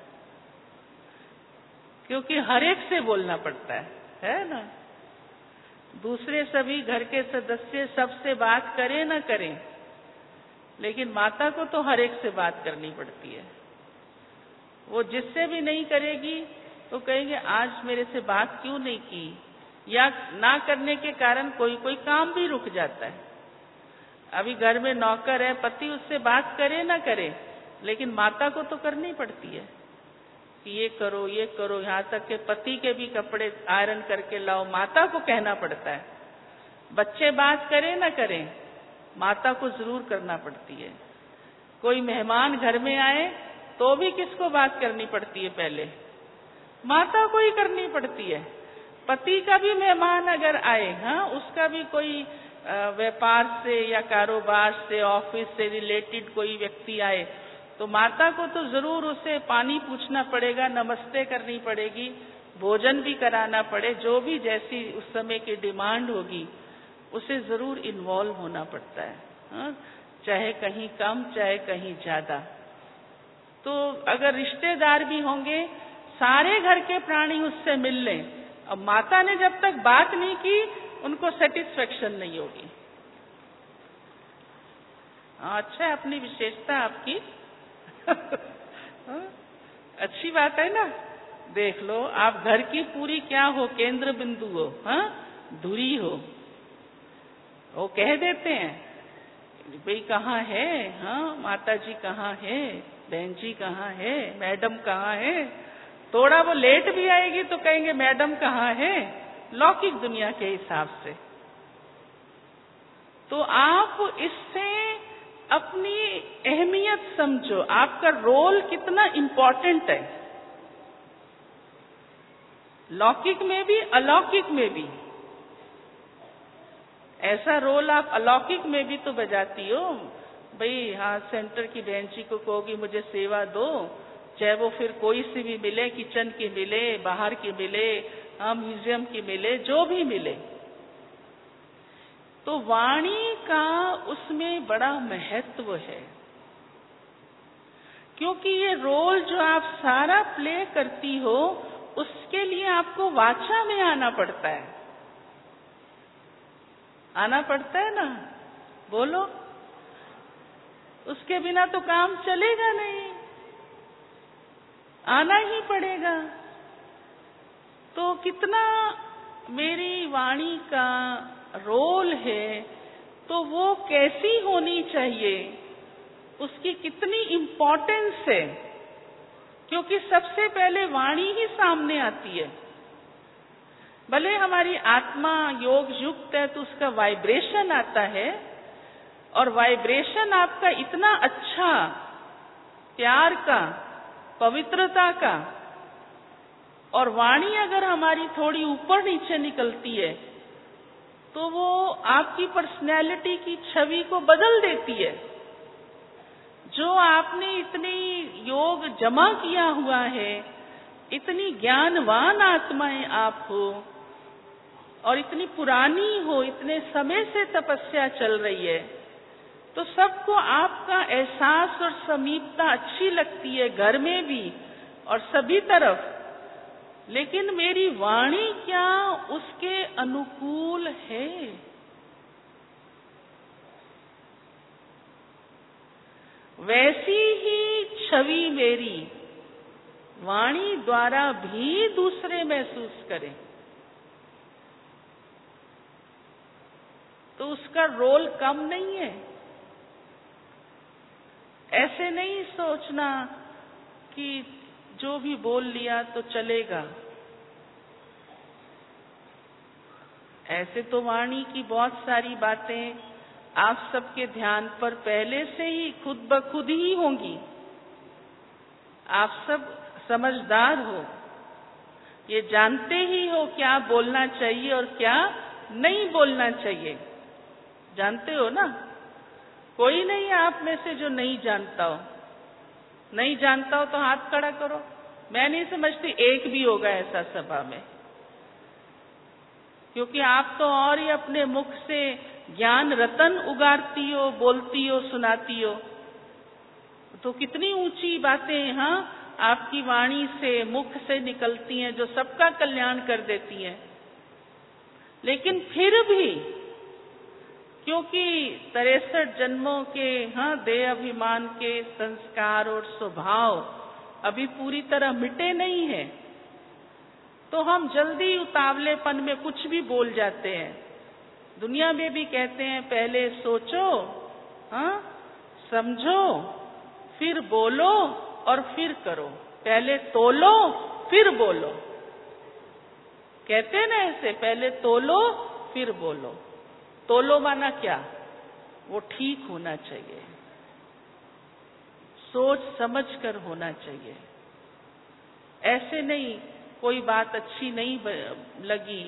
क्योंकि हर एक से बोलना पड़ता है ना। दूसरे सभी घर के सदस्य सबसे बात करें ना करें, लेकिन माता को तो हर एक से बात करनी पड़ती है। वो जिससे भी नहीं करेगी तो कहेंगे आज मेरे से बात क्यों नहीं की, या ना करने के कारण कोई कोई काम भी रुक जाता है। अभी घर में नौकर है, पति उससे बात करे ना करे, लेकिन माता को तो करनी पड़ती है कि ये करो ये करो, यहाँ तक के पति के भी कपड़े आयरन करके लाओ, माता को कहना पड़ता है। बच्चे बात करे ना करें, माता को जरूर करना पड़ती है। कोई मेहमान घर में आए तो भी किसको बात करनी पड़ती है, पहले माता को ही करनी पड़ती है। पति का भी मेहमान अगर आए, हाँ, उसका भी कोई व्यापार से या कारोबार से, ऑफिस से रिलेटेड कोई व्यक्ति आए, तो माता को तो जरूर उसे पानी पूछना पड़ेगा, नमस्ते करनी पड़ेगी, भोजन भी कराना पड़े, जो भी जैसी उस समय की डिमांड होगी उसे जरूर इन्वॉल्व होना पड़ता है। हाँ? चाहे कहीं कम चाहे कहीं ज्यादा। तो अगर रिश्तेदार भी होंगे, सारे घर के प्राणी उससे मिल लें, अब माता ने जब तक बात नहीं की उनको सेटिस्फेक्शन नहीं होगी। अच्छा है अपनी विशेषता आपकी। अच्छी बात है ना। देख लो, आप घर की पूरी क्या हो, केंद्र बिंदु हो, हाँ, धुरी हो। वो कह देते हैं भाई कहाँ है, हाँ, माता जी कहाँ है, बहन जी कहाँ है, मैडम कहाँ है। थोड़ा वो लेट भी आएगी तो कहेंगे मैडम कहाँ है, लौकिक दुनिया के हिसाब से। तो आप इससे अपनी अहमियत समझो, आपका रोल कितना इम्पोर्टेंट है, लौकिक में भी अलौकिक में भी। ऐसा रोल आप अलौकिक में भी तो बजाती हो भाई। हाँ, सेंटर की बहन जी को कहोगी मुझे सेवा दो, चाहे वो फिर कोई सी भी मिले, किचन की मिले, बाहर की मिले, हाँ, म्यूजियम की मिले, जो भी मिले। तो वाणी का उसमें बड़ा महत्व है, क्योंकि ये रोल जो आप सारा प्ले करती हो, उसके लिए आपको वाचा में आना पड़ता है। आना पड़ता है ना, बोलो। उसके बिना तो काम चलेगा नहीं, आना ही पड़ेगा। तो कितना मेरी वाणी का रोल है, तो वो कैसी होनी चाहिए, उसकी कितनी इम्पोर्टेंस है, क्योंकि सबसे पहले वाणी ही सामने आती है। भले हमारी आत्मा योग युक्त है तो उसका वाइब्रेशन आता है, और वाइब्रेशन आपका इतना अच्छा, प्यार का, पवित्रता का, और वाणी अगर हमारी थोड़ी ऊपर नीचे निकलती है तो वो आपकी पर्सनैलिटी की छवि को बदल देती है। जो आपने इतनी योग जमा किया हुआ है, इतनी ज्ञानवान आत्माएं आप हो, और इतनी पुरानी हो, इतने समय से तपस्या चल रही है, तो सबको आपका एहसास और समीपता अच्छी लगती है, घर में भी और सभी तरफ। लेकिन मेरी वाणी क्या उसके अनुकूल है? वैसी ही छवि मेरी वाणी द्वारा भी दूसरे महसूस करें, तो उसका रोल कम नहीं है। ऐसे नहीं सोचना कि जो भी बोल लिया तो चलेगा। ऐसे तो वाणी की बहुत सारी बातें आप सबके ध्यान पर पहले से ही खुद ब खुद ही होंगी। आप सब समझदार हो, ये जानते ही हो क्या बोलना चाहिए और क्या नहीं बोलना चाहिए। जानते हो ना? कोई नहीं आप में से जो नहीं जानता हो। नहीं जानता हो तो हाथ खड़ा करो। मैं नहीं समझती एक भी होगा ऐसा सभा में, क्योंकि आप तो और ही अपने मुख से ज्ञान रतन उगारती हो, बोलती हो, सुनाती हो। तो कितनी ऊंची बातें यहाँ आपकी वाणी से, मुख से निकलती हैं, जो सबका कल्याण कर देती हैं। लेकिन फिर भी क्योंकि 63 जन्मों के देह अभिमान के संस्कार और स्वभाव अभी पूरी तरह मिटे नहीं है, तो हम जल्दी उतावलेपन में कुछ भी बोल जाते हैं। दुनिया में भी कहते हैं पहले सोचो, समझो, फिर बोलो और फिर करो। पहले तोलो फिर बोलो। कहते हैं ना ऐसे, पहले तोलो फिर बोलो। तोलो माना क्या? वो ठीक होना चाहिए, सोच समझ कर होना चाहिए। ऐसे नहीं कोई बात अच्छी नहीं लगी,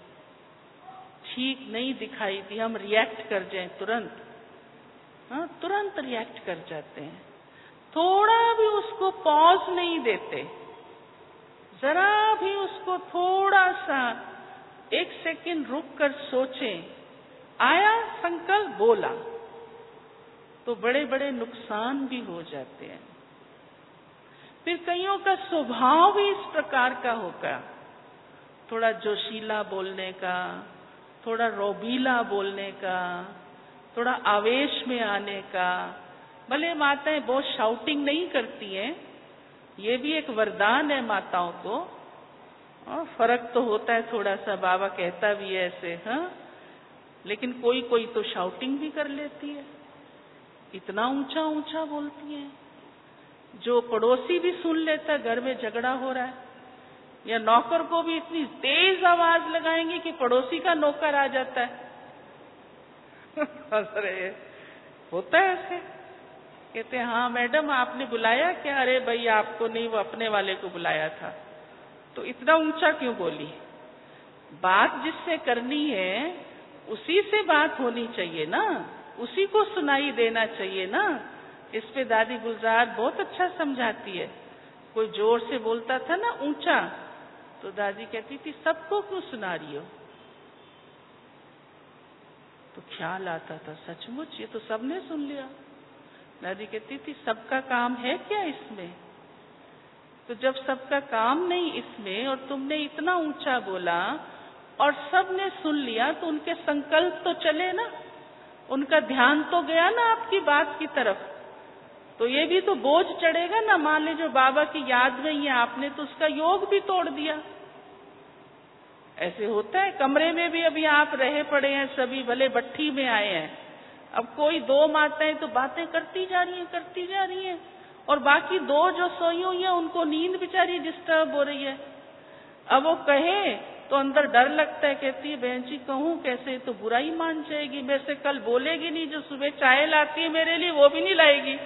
ठीक नहीं दिखाई दी, हम रिएक्ट कर जाएं तुरंत। तुरंत रिएक्ट कर जाते हैं। थोड़ा भी उसको पॉज नहीं देते, जरा भी उसको थोड़ा सा 1 सेकंड रुक कर सोचें। आया संकल्प, बोला, तो बड़े बड़े नुकसान भी हो जाते हैं। फिर कईयों का स्वभाव भी इस प्रकार का होगा, थोड़ा जोशीला बोलने का, थोड़ा रोबीला बोलने का, थोड़ा आवेश में आने का। भले माताएं बहुत शाउटिंग नहीं करती हैं, ये भी एक वरदान है माताओं को। फर्क तो होता है थोड़ा सा, बाबा कहता भी है ऐसे, लेकिन कोई कोई तो शाउटिंग भी कर लेती है, इतना ऊंचा ऊंचा बोलती है, जो पड़ोसी भी सुन लेता है घर में झगड़ा हो रहा है, या नौकर को भी इतनी तेज आवाज लगाएंगे कि पड़ोसी का नौकर आ जाता है। अरे होता है ऐसे। कहते हैं हाँ मैडम आपने बुलाया क्या? अरे भाई आपको नहीं, वो अपने वाले को बुलाया था। तो इतना ऊंचा क्यों बोली? बात जिससे करनी है उसी से बात होनी चाहिए ना, उसी को सुनाई देना चाहिए ना। इस पे दादी गुलजार बहुत अच्छा समझाती है। कोई जोर से बोलता था ना ऊंचा, तो दादी कहती थी सबको क्यों सुना रही हो? तो ख्याल आता था सचमुच ये तो सबने सुन लिया। दादी कहती थी सबका काम है क्या इसमें? तो जब सबका काम नहीं इसमें और तुमने इतना ऊंचा बोला और सबने सुन लिया, तो उनके संकल्प तो चले ना, उनका ध्यान तो गया ना आपकी बात की तरफ। तो ये भी तो बोझ चढ़ेगा ना। मान लीजिए बाबा की याद में ही आपने तो उसका योग भी तोड़ दिया। ऐसे होता है। कमरे में भी अभी आप रहे पड़े हैं सभी, भले भट्ठी में आए हैं, अब कोई 2 माताएं तो बातें करती जा रही हैं, और बाकी 2 जो सोई हुई है उनको नींद बेचारी डिस्टर्ब हो रही है। अब वो कहे तो अंदर डर लगता है, कहती है बहन जी कहूँ कैसे, तो बुराई मान जाएगी, मेरे से कल बोलेगी नहीं, जो सुबह चाय लाती है मेरे लिए वो भी नहीं लाएगी।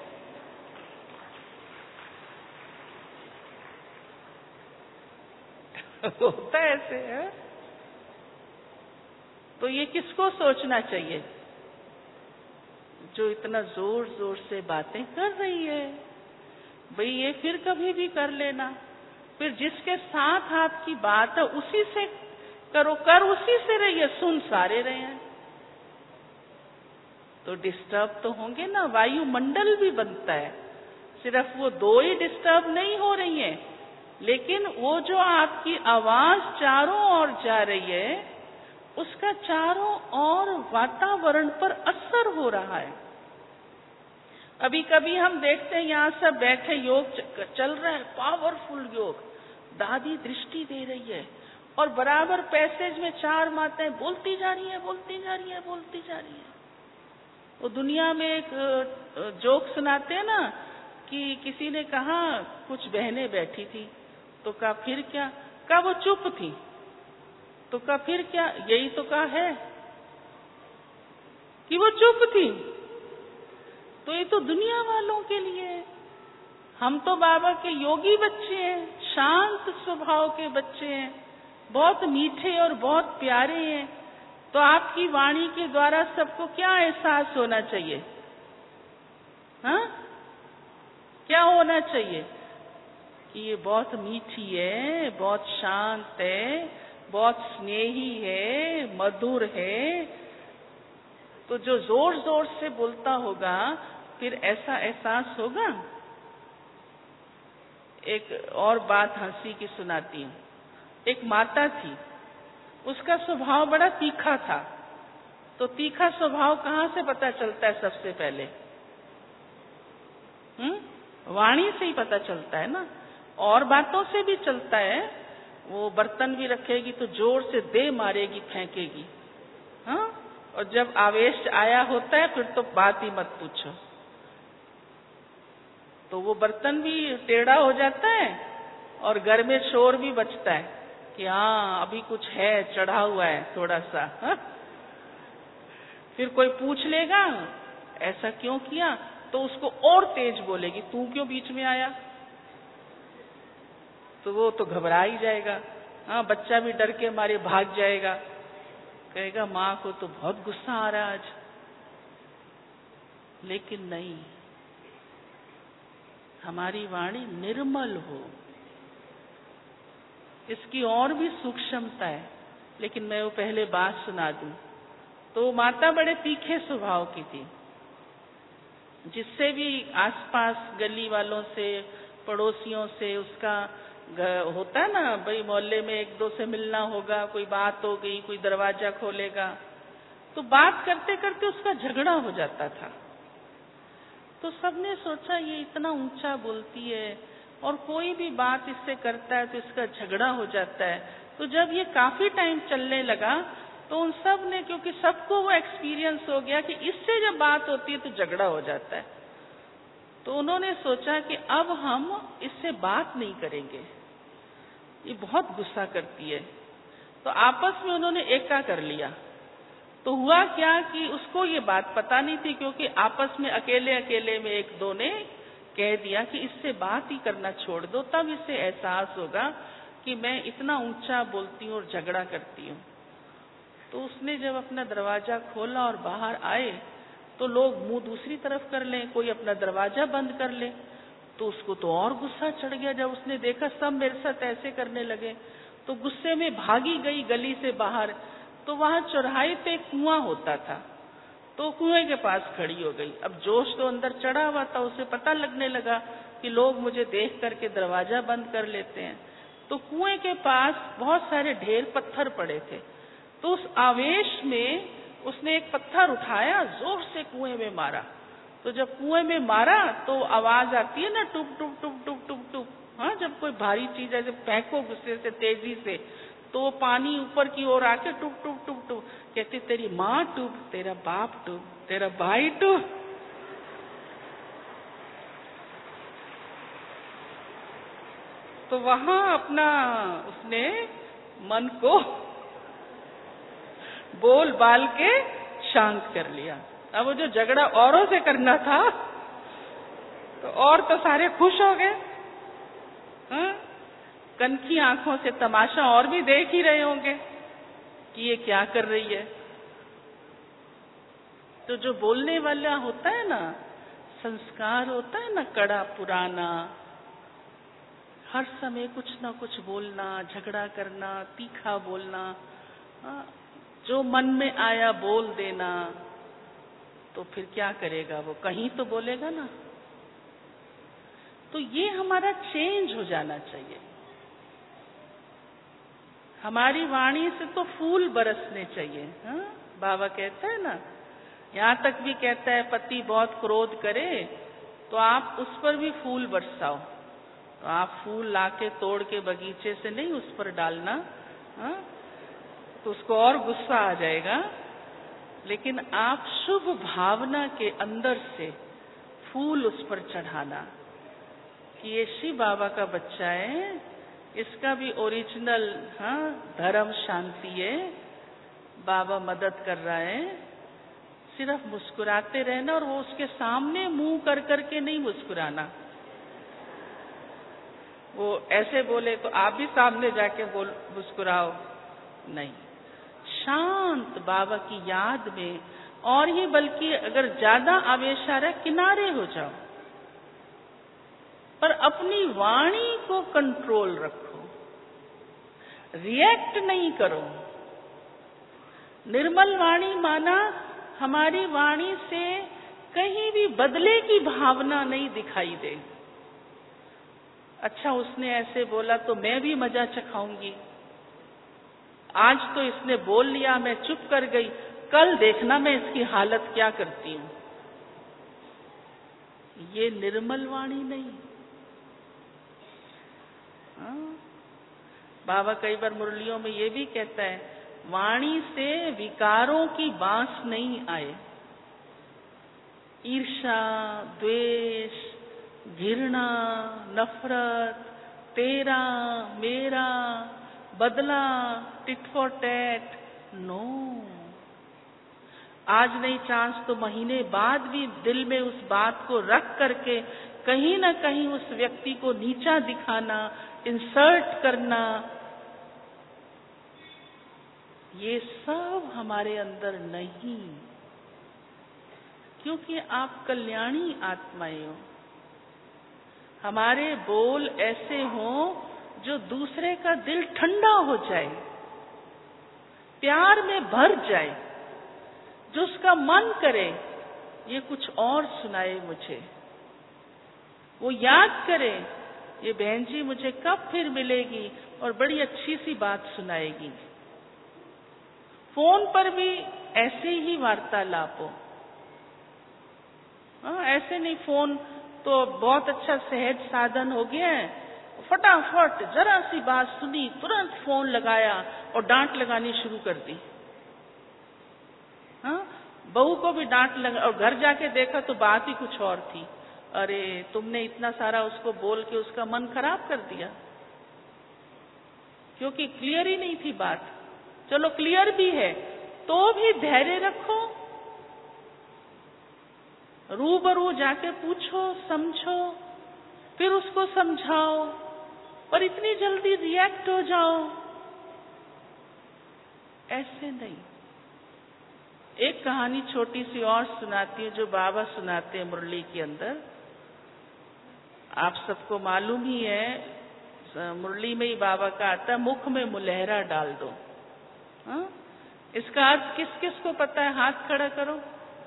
होता है ऐसे है। तो ये किसको सोचना चाहिए? जो इतना जोर जोर से बातें कर रही है, भाई ये फिर कभी भी कर लेना। फिर जिसके साथ आपकी बात है उसी से करो, कर उसी से रहिए, सुन सारे रहे हैं। तो डिस्टर्ब तो होंगे ना, वायुमंडल भी बनता है। सिर्फ वो 2 ही डिस्टर्ब नहीं हो रही हैं, लेकिन वो जो आपकी आवाज चारों ओर जा रही है, उसका चारों ओर वातावरण पर असर हो रहा है। अभी कभी हम देखते हैं यहाँ सब बैठे योग चल रहा है, पावरफुल योग, दादी दृष्टि दे रही है और बराबर पैसेज में 4 माताएं बोलती जा रही है, बोलती जा रही है, बोलती जा रही है। वो दुनिया में एक जोक सुनाते हैं ना कि किसी ने कहा कुछ बहनें बैठी थी, तो कहा फिर क्या, कहा वो चुप थी, तो कहा फिर क्या, यही तो कहा है कि वो चुप थी। तो ये तो दुनिया वालों के लिए है, हम तो बाबा के योगी बच्चे हैं, शांत स्वभाव के बच्चे हैं, बहुत मीठे और बहुत प्यारे हैं। तो आपकी वाणी के द्वारा सबको क्या एहसास होना चाहिए? हाँ, क्या होना चाहिए? कि ये बहुत मीठी है, बहुत शांत है, बहुत स्नेही है, मधुर है। तो जो जोर जोर से बोलता होगा फिर ऐसा एहसास होगा। एक और बात हंसी की सुनाती हूँ। एक माता थी, उसका स्वभाव बड़ा तीखा था। तो तीखा स्वभाव कहाँ से पता चलता है? सबसे पहले वाणी से ही पता चलता है ना, और बातों से भी चलता है। वो बर्तन भी रखेगी तो जोर से दे मारेगी, फेंकेगी। हाँ, और जब आवेश आया होता है फिर तो बात ही मत पूछो। तो वो बर्तन भी टेढ़ा हो जाता है और घर में शोर भी बचता है कि हाँ अभी कुछ है, चढ़ा हुआ है थोड़ा सा। हा? फिर कोई पूछ लेगा ऐसा क्यों किया, तो उसको और तेज बोलेगी, तू क्यों बीच में आया? तो वो तो घबरा ही जाएगा। हाँ, बच्चा भी डर के मारे भाग जाएगा, कहेगा माँ को तो बहुत गुस्सा आ रहा है आज। लेकिन नहीं, हमारी वाणी निर्मल हो, इसकी और भी सूक्ष्मता है। लेकिन मैं वो पहले बात सुना दूं। तो माता बड़े तीखे स्वभाव की थी, जिससे भी आसपास गली वालों से, पड़ोसियों से उसका होता है ना, भाई मोहल्ले में एक दो से मिलना होगा, कोई बात हो गई, कोई दरवाजा खोलेगा, तो बात करते करते उसका झगड़ा हो जाता था। तो सबने सोचा ये इतना ऊंचा बोलती है और कोई भी बात इससे करता है तो इसका झगड़ा हो जाता है। तो जब ये काफी टाइम चलने लगा तो उन सब ने, क्योंकि सबको वो एक्सपीरियंस हो गया कि इससे जब बात होती है तो झगड़ा हो जाता है, तो उन्होंने सोचा कि अब हम इससे बात नहीं करेंगे, ये बहुत गुस्सा करती है। तो आपस में उन्होंने एका कर लिया। तो हुआ क्या कि उसको ये बात पता नहीं थी, क्योंकि आपस में अकेले अकेले में एक दो ने कह दिया कि इससे बात ही करना छोड़ दो, तब इसे एहसास होगा कि मैं इतना ऊंचा बोलती हूँ और झगड़ा करती हूँ। तो उसने जब अपना दरवाजा खोला और बाहर आए तो लोग मुंह दूसरी तरफ कर लें, कोई अपना दरवाजा बंद कर ले। तो उसको तो और गुस्सा चढ़ गया जब उसने देखा सब मेरे साथ ऐसे करने लगे। तो गुस्से में भागी गई गली से बाहर। तो वहां चौराहे पे एक कुआं होता था, तो कुएं के पास खड़ी हो गई। अब जोश तो अंदर चढ़ा हुआ था, उसे पता लगने लगा कि लोग मुझे देख करके दरवाजा बंद कर लेते हैं। तो कुएं के पास बहुत सारे ढेर पत्थर पड़े थे। तो उस आवेश में उसने एक पत्थर उठाया, जोर से कुएं में मारा। तो जब कुएं में मारा तो आवाज आती है ना, टुप टुप टुप टुप टुप टुप। हाँ, जब कोई भारी चीज ऐसे फेंको गुस्से से, तेजी से, तो वो पानी ऊपर की ओर आके टुप टुप टुप टुप कहती, तेरी माँ टुप, तेरा बाप टुप, तेरा भाई टुप। तो वहां अपना उसने मन को बोल बाल के शांत कर लिया। अब वो जो झगड़ा औरों से करना था तो और तो सारे खुश हो गए। हाँ? कनखी आंखों से तमाशा और भी देख ही रहे होंगे कि ये क्या कर रही है। तो जो बोलने वाला होता है ना, संस्कार होता है ना कड़ा पुराना, हर समय कुछ ना कुछ बोलना, झगड़ा करना, तीखा बोलना, जो मन में आया बोल देना, तो फिर क्या करेगा वो, कहीं तो बोलेगा ना। तो ये हमारा चेंज हो जाना चाहिए। हमारी वाणी से तो फूल बरसने चाहिए। बाबा कहता है ना, यहाँ तक भी कहता है पति बहुत क्रोध करे तो आप उस पर भी फूल बरसाओ। तो आप फूल लाके तोड़ के बगीचे से नहीं उस पर डालना, हाँ? तो उसको और गुस्सा आ जाएगा। लेकिन आप शुभ भावना के अंदर से फूल उस पर चढ़ाना कि ये शिव बाबा का बच्चा है, इसका भी ओरिजिनल, हाँ, धर्म शांति है, बाबा मदद कर रहा है। सिर्फ मुस्कुराते रहना, और वो उसके सामने मुंह कर करके नहीं मुस्कुराना। वो ऐसे बोले तो आप भी सामने जाके मुस्कुराओ, नहीं, शांत बाबा की याद में। और ये बल्कि अगर ज्यादा आवेश आ रहा है, किनारे हो जाओ, पर अपनी वाणी को कंट्रोल रखो, रिएक्ट नहीं करो। निर्मल वाणी माना हमारी वाणी से कहीं भी बदले की भावना नहीं दिखाई दे। अच्छा, उसने ऐसे बोला तो मैं भी मजा चखाऊंगी, आज तो इसने बोल लिया, मैं चुप कर गई, कल देखना मैं इसकी हालत क्या करती हूं। ये निर्मल वाणी नहीं। हाँ? बाबा कई बार मुरलियों में ये भी कहता है, वाणी से विकारों की बांस नहीं आए। ईर्ष्या, द्वेष, घृणा, नफरत, तेरा मेरा, बदला, टिट फॉर टैट, नो। आज नहीं चांस तो महीने बाद भी दिल में उस बात को रख करके कहीं ना कहीं उस व्यक्ति को नीचा दिखाना, इंसल्ट करना, ये सब हमारे अंदर नहीं, क्योंकि आप कल्याणी आत्माएं हो। हमारे बोल ऐसे हों जो दूसरे का दिल ठंडा हो जाए, प्यार में भर जाए, जो उसका मन करे ये कुछ और सुनाए मुझे, वो याद करे ये बहन जी मुझे कब फिर मिलेगी और बड़ी अच्छी सी बात सुनाएगी। फोन पर भी ऐसे ही वार्तालाप हो। ऐसे नहीं, फोन तो बहुत अच्छा सहज साधन हो गया है, फटाफट जरा सी बात सुनी तुरंत फोन लगाया और डांट लगानी शुरू कर दी। हाँ, बहू को भी डांट लगा, और घर जाके देखा तो बात ही कुछ और थी। अरे तुमने इतना सारा उसको बोल के उसका मन खराब कर दिया, क्योंकि क्लियर ही नहीं थी बात। चलो क्लियर भी है तो भी धैर्य रखो, रूबरू जाके पूछो, समझो, फिर उसको समझाओ, पर इतनी जल्दी रिएक्ट हो जाओ, ऐसे नहीं। एक कहानी छोटी सी और सुनाती हूँ जो बाबा सुनाते हैं मुरली के अंदर। आप सबको मालूम ही है, मुरली में ही बाबा का आता है, मुख में मुलहरा डाल दो। हाँ? इसका अर्थ किस किस को पता है? हाथ खड़ा करो।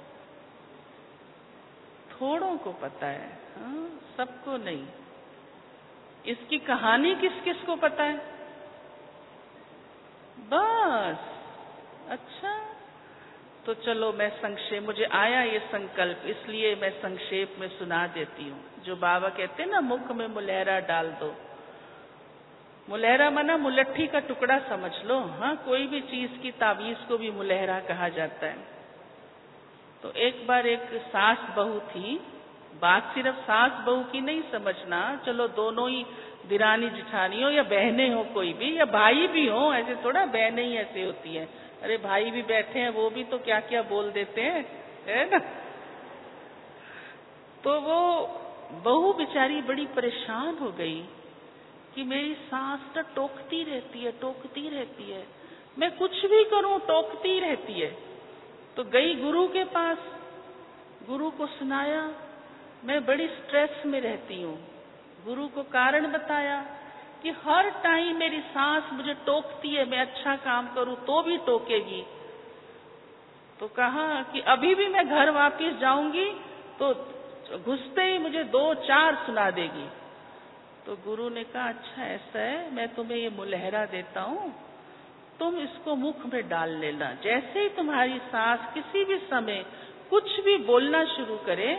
थोड़ों को पता है, हाँ? सबको नहीं। इसकी कहानी किस किस को पता है? बस, अच्छा, तो चलो मैं संक्षेप, मुझे आया ये संकल्प, इसलिए मैं संक्षेप में सुना देती हूँ। जो बाबा कहते हैं ना, मुख में मुलहरा डाल दो। मुलहरा माना मुलट्ठी का टुकड़ा समझ लो। हाँ, कोई भी चीज की ताबीज को भी मुलहरा कहा जाता है। तो एक बार एक सास बहू थी। बात सिर्फ सास बहू की नहीं समझना, चलो दोनों ही दिरानी जिठानी हो या बहनें हो, कोई भी, या भाई भी हो। ऐसे थोड़ा बहनें ही ऐसे होती हैं, अरे भाई भी बैठे हैं, वो भी तो क्या क्या बोल देते हैं, है ना। तो वो बहू बेचारी बड़ी परेशान हो गई कि मेरी सास तो टोकती रहती है, मैं कुछ भी करूं टोकती रहती है। तो गई गुरु के पास, गुरु को सुनाया, मैं बड़ी स्ट्रेस में रहती हूँ। गुरु को कारण बताया कि हर टाइम मेरी सास मुझे टोकती है, मैं अच्छा काम करूं तो भी टोकेगी। तो कहा कि अभी भी मैं घर वापस जाऊंगी तो घुसते ही मुझे 2-4 सुना देगी। तो गुरु ने कहा, अच्छा ऐसा है, मैं तुम्हें ये मुलहरा देता हूँ, तुम इसको मुख में डाल लेना। जैसे ही तुम्हारी सास किसी भी समय कुछ भी बोलना शुरू करे,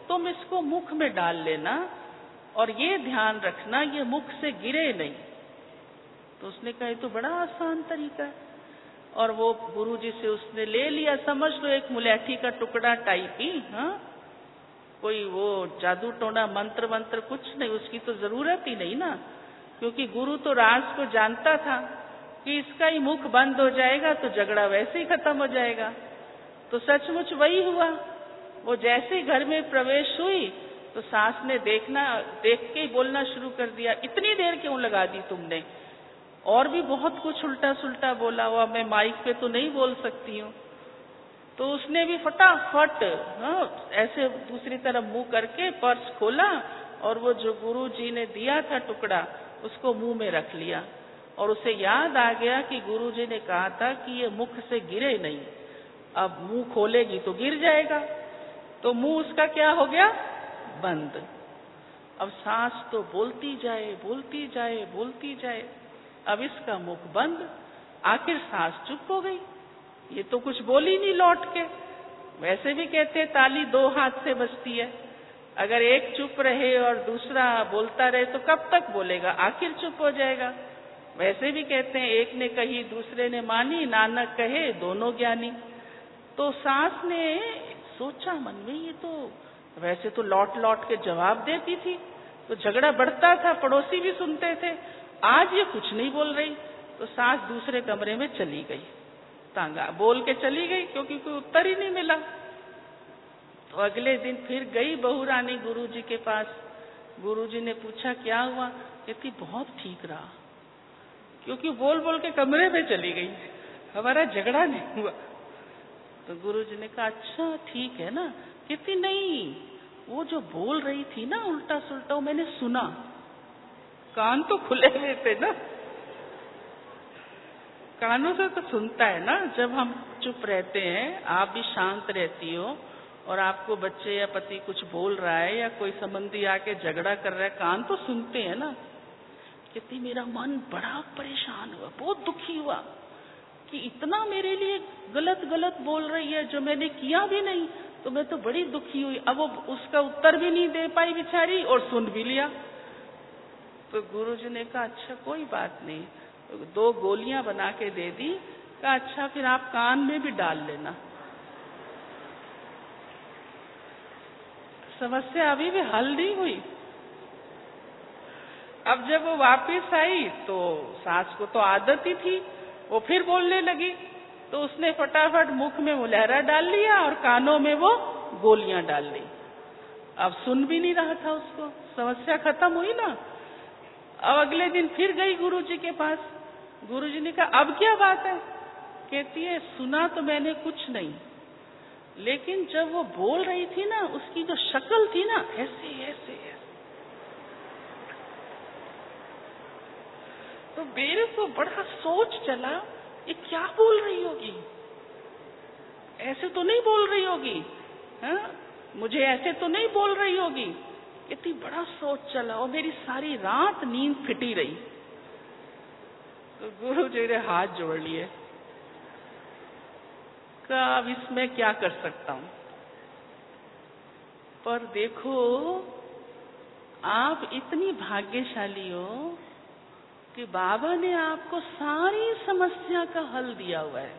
तुम इसको मुख में डाल लेना और ये ध्यान रखना ये मुख से गिरे नहीं। तो उसने कहा ये तो बड़ा आसान तरीका है। और वो गुरुजी से उसने ले लिया, समझ लो एक मुलैठी का टुकड़ा टाइप ही। हाँ, कोई वो जादू टोना मंत्र मंत्र कुछ नहीं, उसकी तो जरूरत ही नहीं ना, क्योंकि गुरु तो राज को जानता था कि इसका ही मुख बंद हो जाएगा तो झगड़ा वैसे ही खत्म हो जाएगा। तो सचमुच वही हुआ। वो जैसे ही घर में प्रवेश हुई तो सास ने देख के ही बोलना शुरू कर दिया, इतनी देर क्यों लगा दी तुमने? और भी बहुत कुछ उल्टा सुल्टा बोला हुआ, मैं माइक पे तो नहीं बोल सकती हूँ। तो उसने भी फटाफट ऐसे दूसरी तरफ मुंह करके पर्स खोला और वो जो गुरुजी ने दिया था टुकड़ा उसको मुंह में रख लिया। और उसे याद आ गया कि गुरुजी ने कहा था कि ये मुख से गिरे नहीं, अब मुंह खोलेगी तो गिर जाएगा। तो मुंह उसका क्या हो गया? बंद। अब सांस तो बोलती जाए बोलती जाए बोलती जाए, अब इसका मुख बंद। आखिर सांस चुप हो गई, ये तो कुछ बोली नहीं लौट के। वैसे भी कहते ताली दो हाथ से बजती है, अगर एक चुप रहे और दूसरा बोलता रहे तो कब तक बोलेगा, आखिर चुप हो जाएगा। वैसे भी कहते हैं एक ने कही दूसरे ने मानी, नानक कहे दोनों ज्ञानी। तो सांस ने सोचा मन में, ये तो वैसे तो लौट लौट के जवाब देती थी तो झगड़ा बढ़ता था, पड़ोसी भी सुनते थे, आज ये कुछ नहीं बोल रही। तो सांस दूसरे कमरे में चली गई, तांगा बोल के चली गई, क्योंकि कोई उत्तर ही नहीं मिला। तो अगले दिन फिर गई बहू रानी गुरुजी के पास। गुरुजी ने पूछा क्या हुआ? कहती बहुत ठीक रहा, क्योंकि बोल बोल के कमरे में चली गई, हमारा झगड़ा नहीं हुआ। तो गुरुजी ने कहा अच्छा ठीक है ना? कहती नहीं, वो जो बोल रही थी ना उल्टा सुल्टा, मैंने सुना, कान तो खुले हुए थे ना, कानों से तो सुनता है ना। जब हम चुप रहते हैं, आप भी शांत रहती हो और आपको बच्चे या पति कुछ बोल रहा है या कोई संबंधी आके झगड़ा कर रहा है, कान तो सुनते हैं ना। कहती मेरा मन बड़ा परेशान हुआ, बहुत दुखी हुआ कि इतना मेरे लिए गलत गलत बोल रही है जो मैंने किया भी नहीं, तो मैं तो बड़ी दुखी हुई। अब वो उसका उत्तर भी नहीं दे पाई बेचारी और सुन भी लिया। तो गुरुजी ने कहा अच्छा कोई बात नहीं, तो 2 गोलियां बना के दे दी। कहा अच्छा फिर आप कान में भी डाल लेना। समस्या अभी भी हल नहीं हुई। अब जब वो वापस आई तो सास को तो आदत ही थी, वो फिर बोलने लगी। तो उसने फटाफट मुख में मुलहरा डाल लिया और कानों में वो गोलियां डाल ली। अब सुन भी नहीं रहा था उसको, समस्या खत्म हुई ना। अब अगले दिन फिर गई गुरुजी के पास। गुरुजी ने कहा अब क्या बात है? कहती है सुना तो मैंने कुछ नहीं, लेकिन जब वो बोल रही थी ना, उसकी जो शक्ल थी ना, ऐसे ऐसे ऐसे, तो मेरे को बड़ा सोच चला ये क्या बोल रही होगी, ऐसे तो नहीं बोल रही होगी, हाँ? मुझे ऐसे तो नहीं बोल रही होगी। इतनी बड़ा सोच चला और मेरी सारी रात नींद फिटी रही। तो गुरुजी ने हाथ जोड़ लिए, कहा अब इसमें क्या कर सकता हूं, पर देखो आप इतनी भाग्यशाली हो कि बाबा ने आपको सारी समस्या का हल दिया हुआ है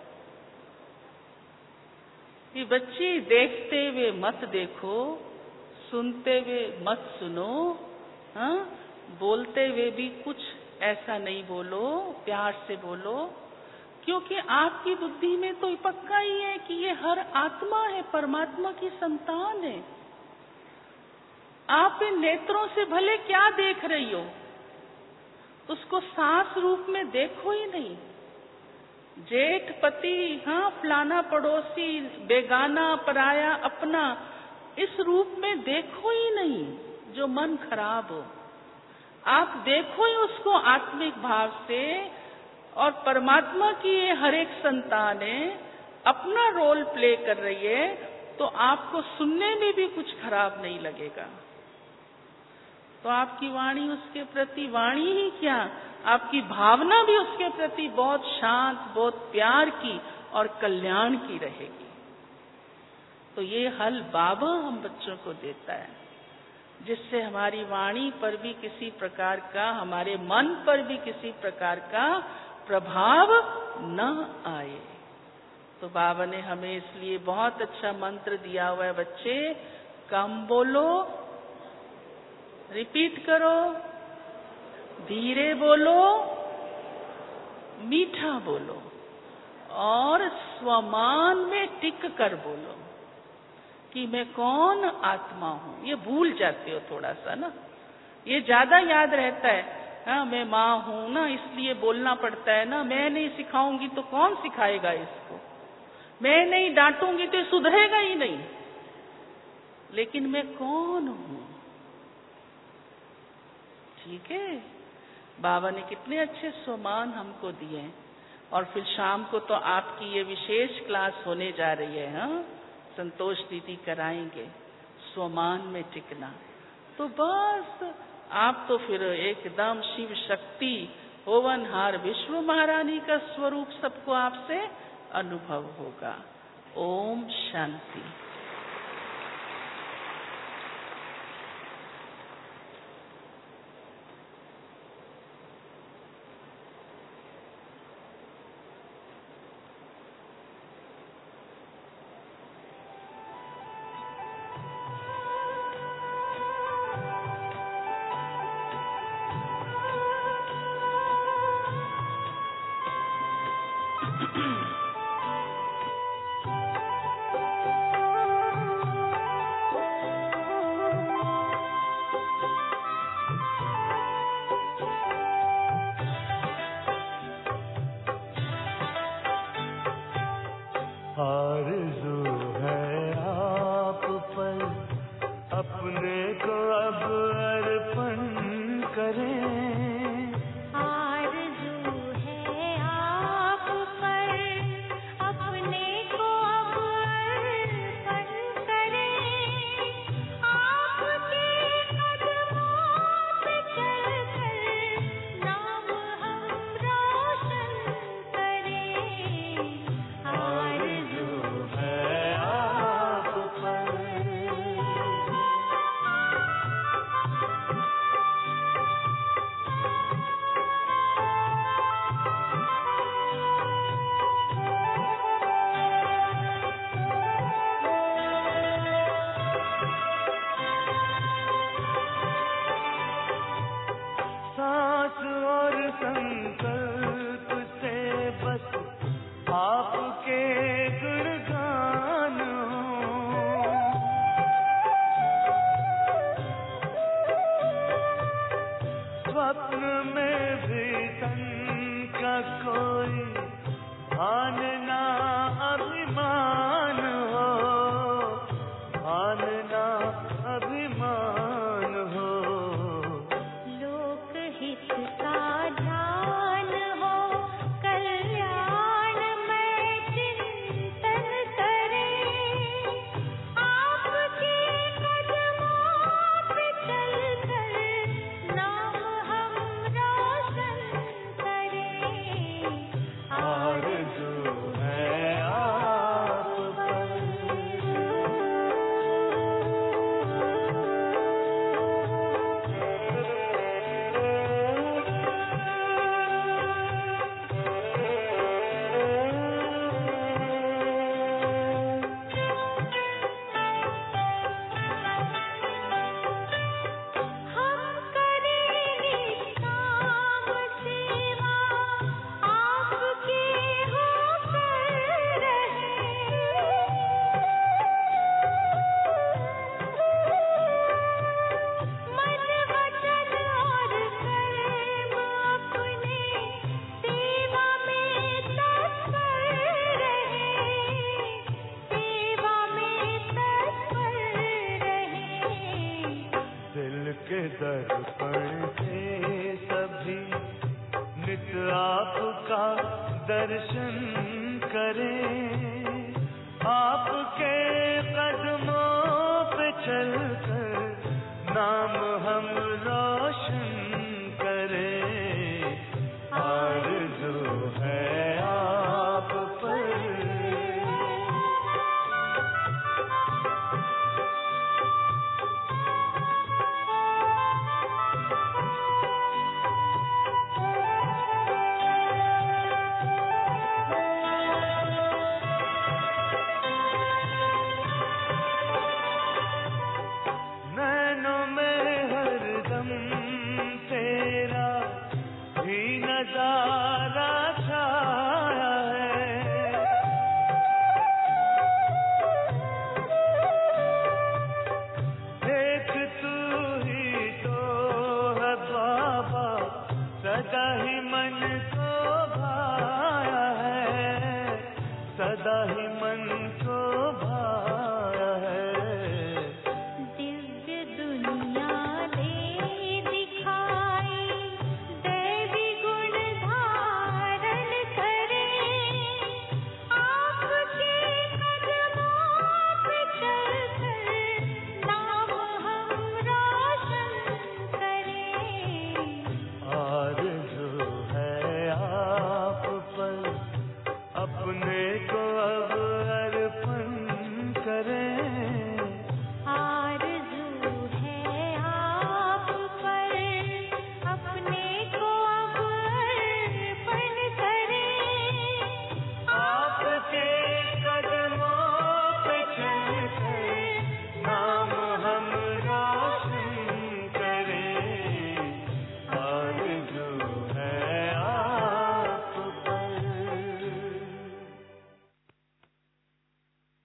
कि बच्ची देखते हुए मत देखो, सुनते हुए मत सुनो, हाँ? बोलते हुए भी कुछ ऐसा नहीं बोलो, प्यार से बोलो, क्योंकि आपकी बुद्धि में तो पक्का ही है कि ये हर आत्मा है, परमात्मा की संतान है। आप इन नेत्रों से भले क्या देख रही हो, उसको सास रूप में देखो ही नहीं। जेठ पति, हाँ फलाना पड़ोसी, बेगाना पराया अपना, इस रूप में देखो ही नहीं जो मन खराब हो। आप देखो ही उसको आत्मिक भाव से, और परमात्मा की ये हर एक संतान है, अपना रोल प्ले कर रही है, तो आपको सुनने में भी कुछ खराब नहीं लगेगा। तो आपकी वाणी उसके प्रति, वाणी ही क्या, आपकी भावना भी उसके प्रति बहुत शांत, बहुत प्यार की और कल्याण की रहेगी। तो ये हल बाबा हम बच्चों को देता है, जिससे हमारी वाणी पर भी किसी प्रकार का, हमारे मन पर भी किसी प्रकार का प्रभाव न आए। तो बाबा ने हमें इसलिए बहुत अच्छा मंत्र दिया हुआ है, बच्चे कम बोलो, रिपीट करो, धीरे बोलो, मीठा बोलो और स्वमान में टिक कर बोलो कि मैं कौन आत्मा हूं। ये भूल जाते हो थोड़ा सा ना, ये ज्यादा याद रहता है। हाँ, मैं माँ हूं ना, इसलिए बोलना पड़ता है ना, मैं नहीं सिखाऊंगी तो कौन सिखाएगा इसको, मैं नहीं डांटूंगी तो सुधरेगा ही नहीं। लेकिन मैं कौन हूं, ठीक है। बाबा ने कितने अच्छे स्वमान हमको दिए हैं। और फिर शाम को तो आपकी ये विशेष क्लास होने जा रही है। हाँ, संतोष दीदी कराएंगे स्वमान में टिकना। तो बस आप तो फिर एकदम शिव शक्ति होवनहार विश्व महारानी का स्वरूप सबको आपसे अनुभव होगा। ओम शांति। आरज़ू है आप पर अपने को अब अर्पण करें। आरज़ू है आप पर अपने को अब अर्पण करें। आपके कदमों पे चलकर नाम हम रोशन करें। आरज़ू है आप पर सांस और संकल्प से बस आपके गुणगान हो। स्वप्न में भी तन का कोई भान ना अभिमान हो, भान ना अभिमान हो। लोकहित का ध्यान हो, कल्याण में चिंतन करें। आपके कदमों पे चलकर नाम हम रोशन करें। आरज़ू है आप पर हम करेंगे काम सेवा, आपके होकर रहे। मन वचन और कर्म अपने सेवा में तत्पर रहे। सेवा में तत्पर रहे। दिल के दर्पण से सभी नित आपका दर्शन करें। आपके कदमों पे चलकर नाम हम रोशन करें। आरज़ू है आप पर नजारा छाया है। एक तू ही तो है बाबा, सदा ही मन को भाया है, सदा ही मन को भाया है। दिव्य दुनिया दे दिखाई, दैवी गुण धारण करे, आपके कदमों पे चलकर नाम हम रोशन करें। आरज़ू है आप पर अपने को अब अर्पण करें।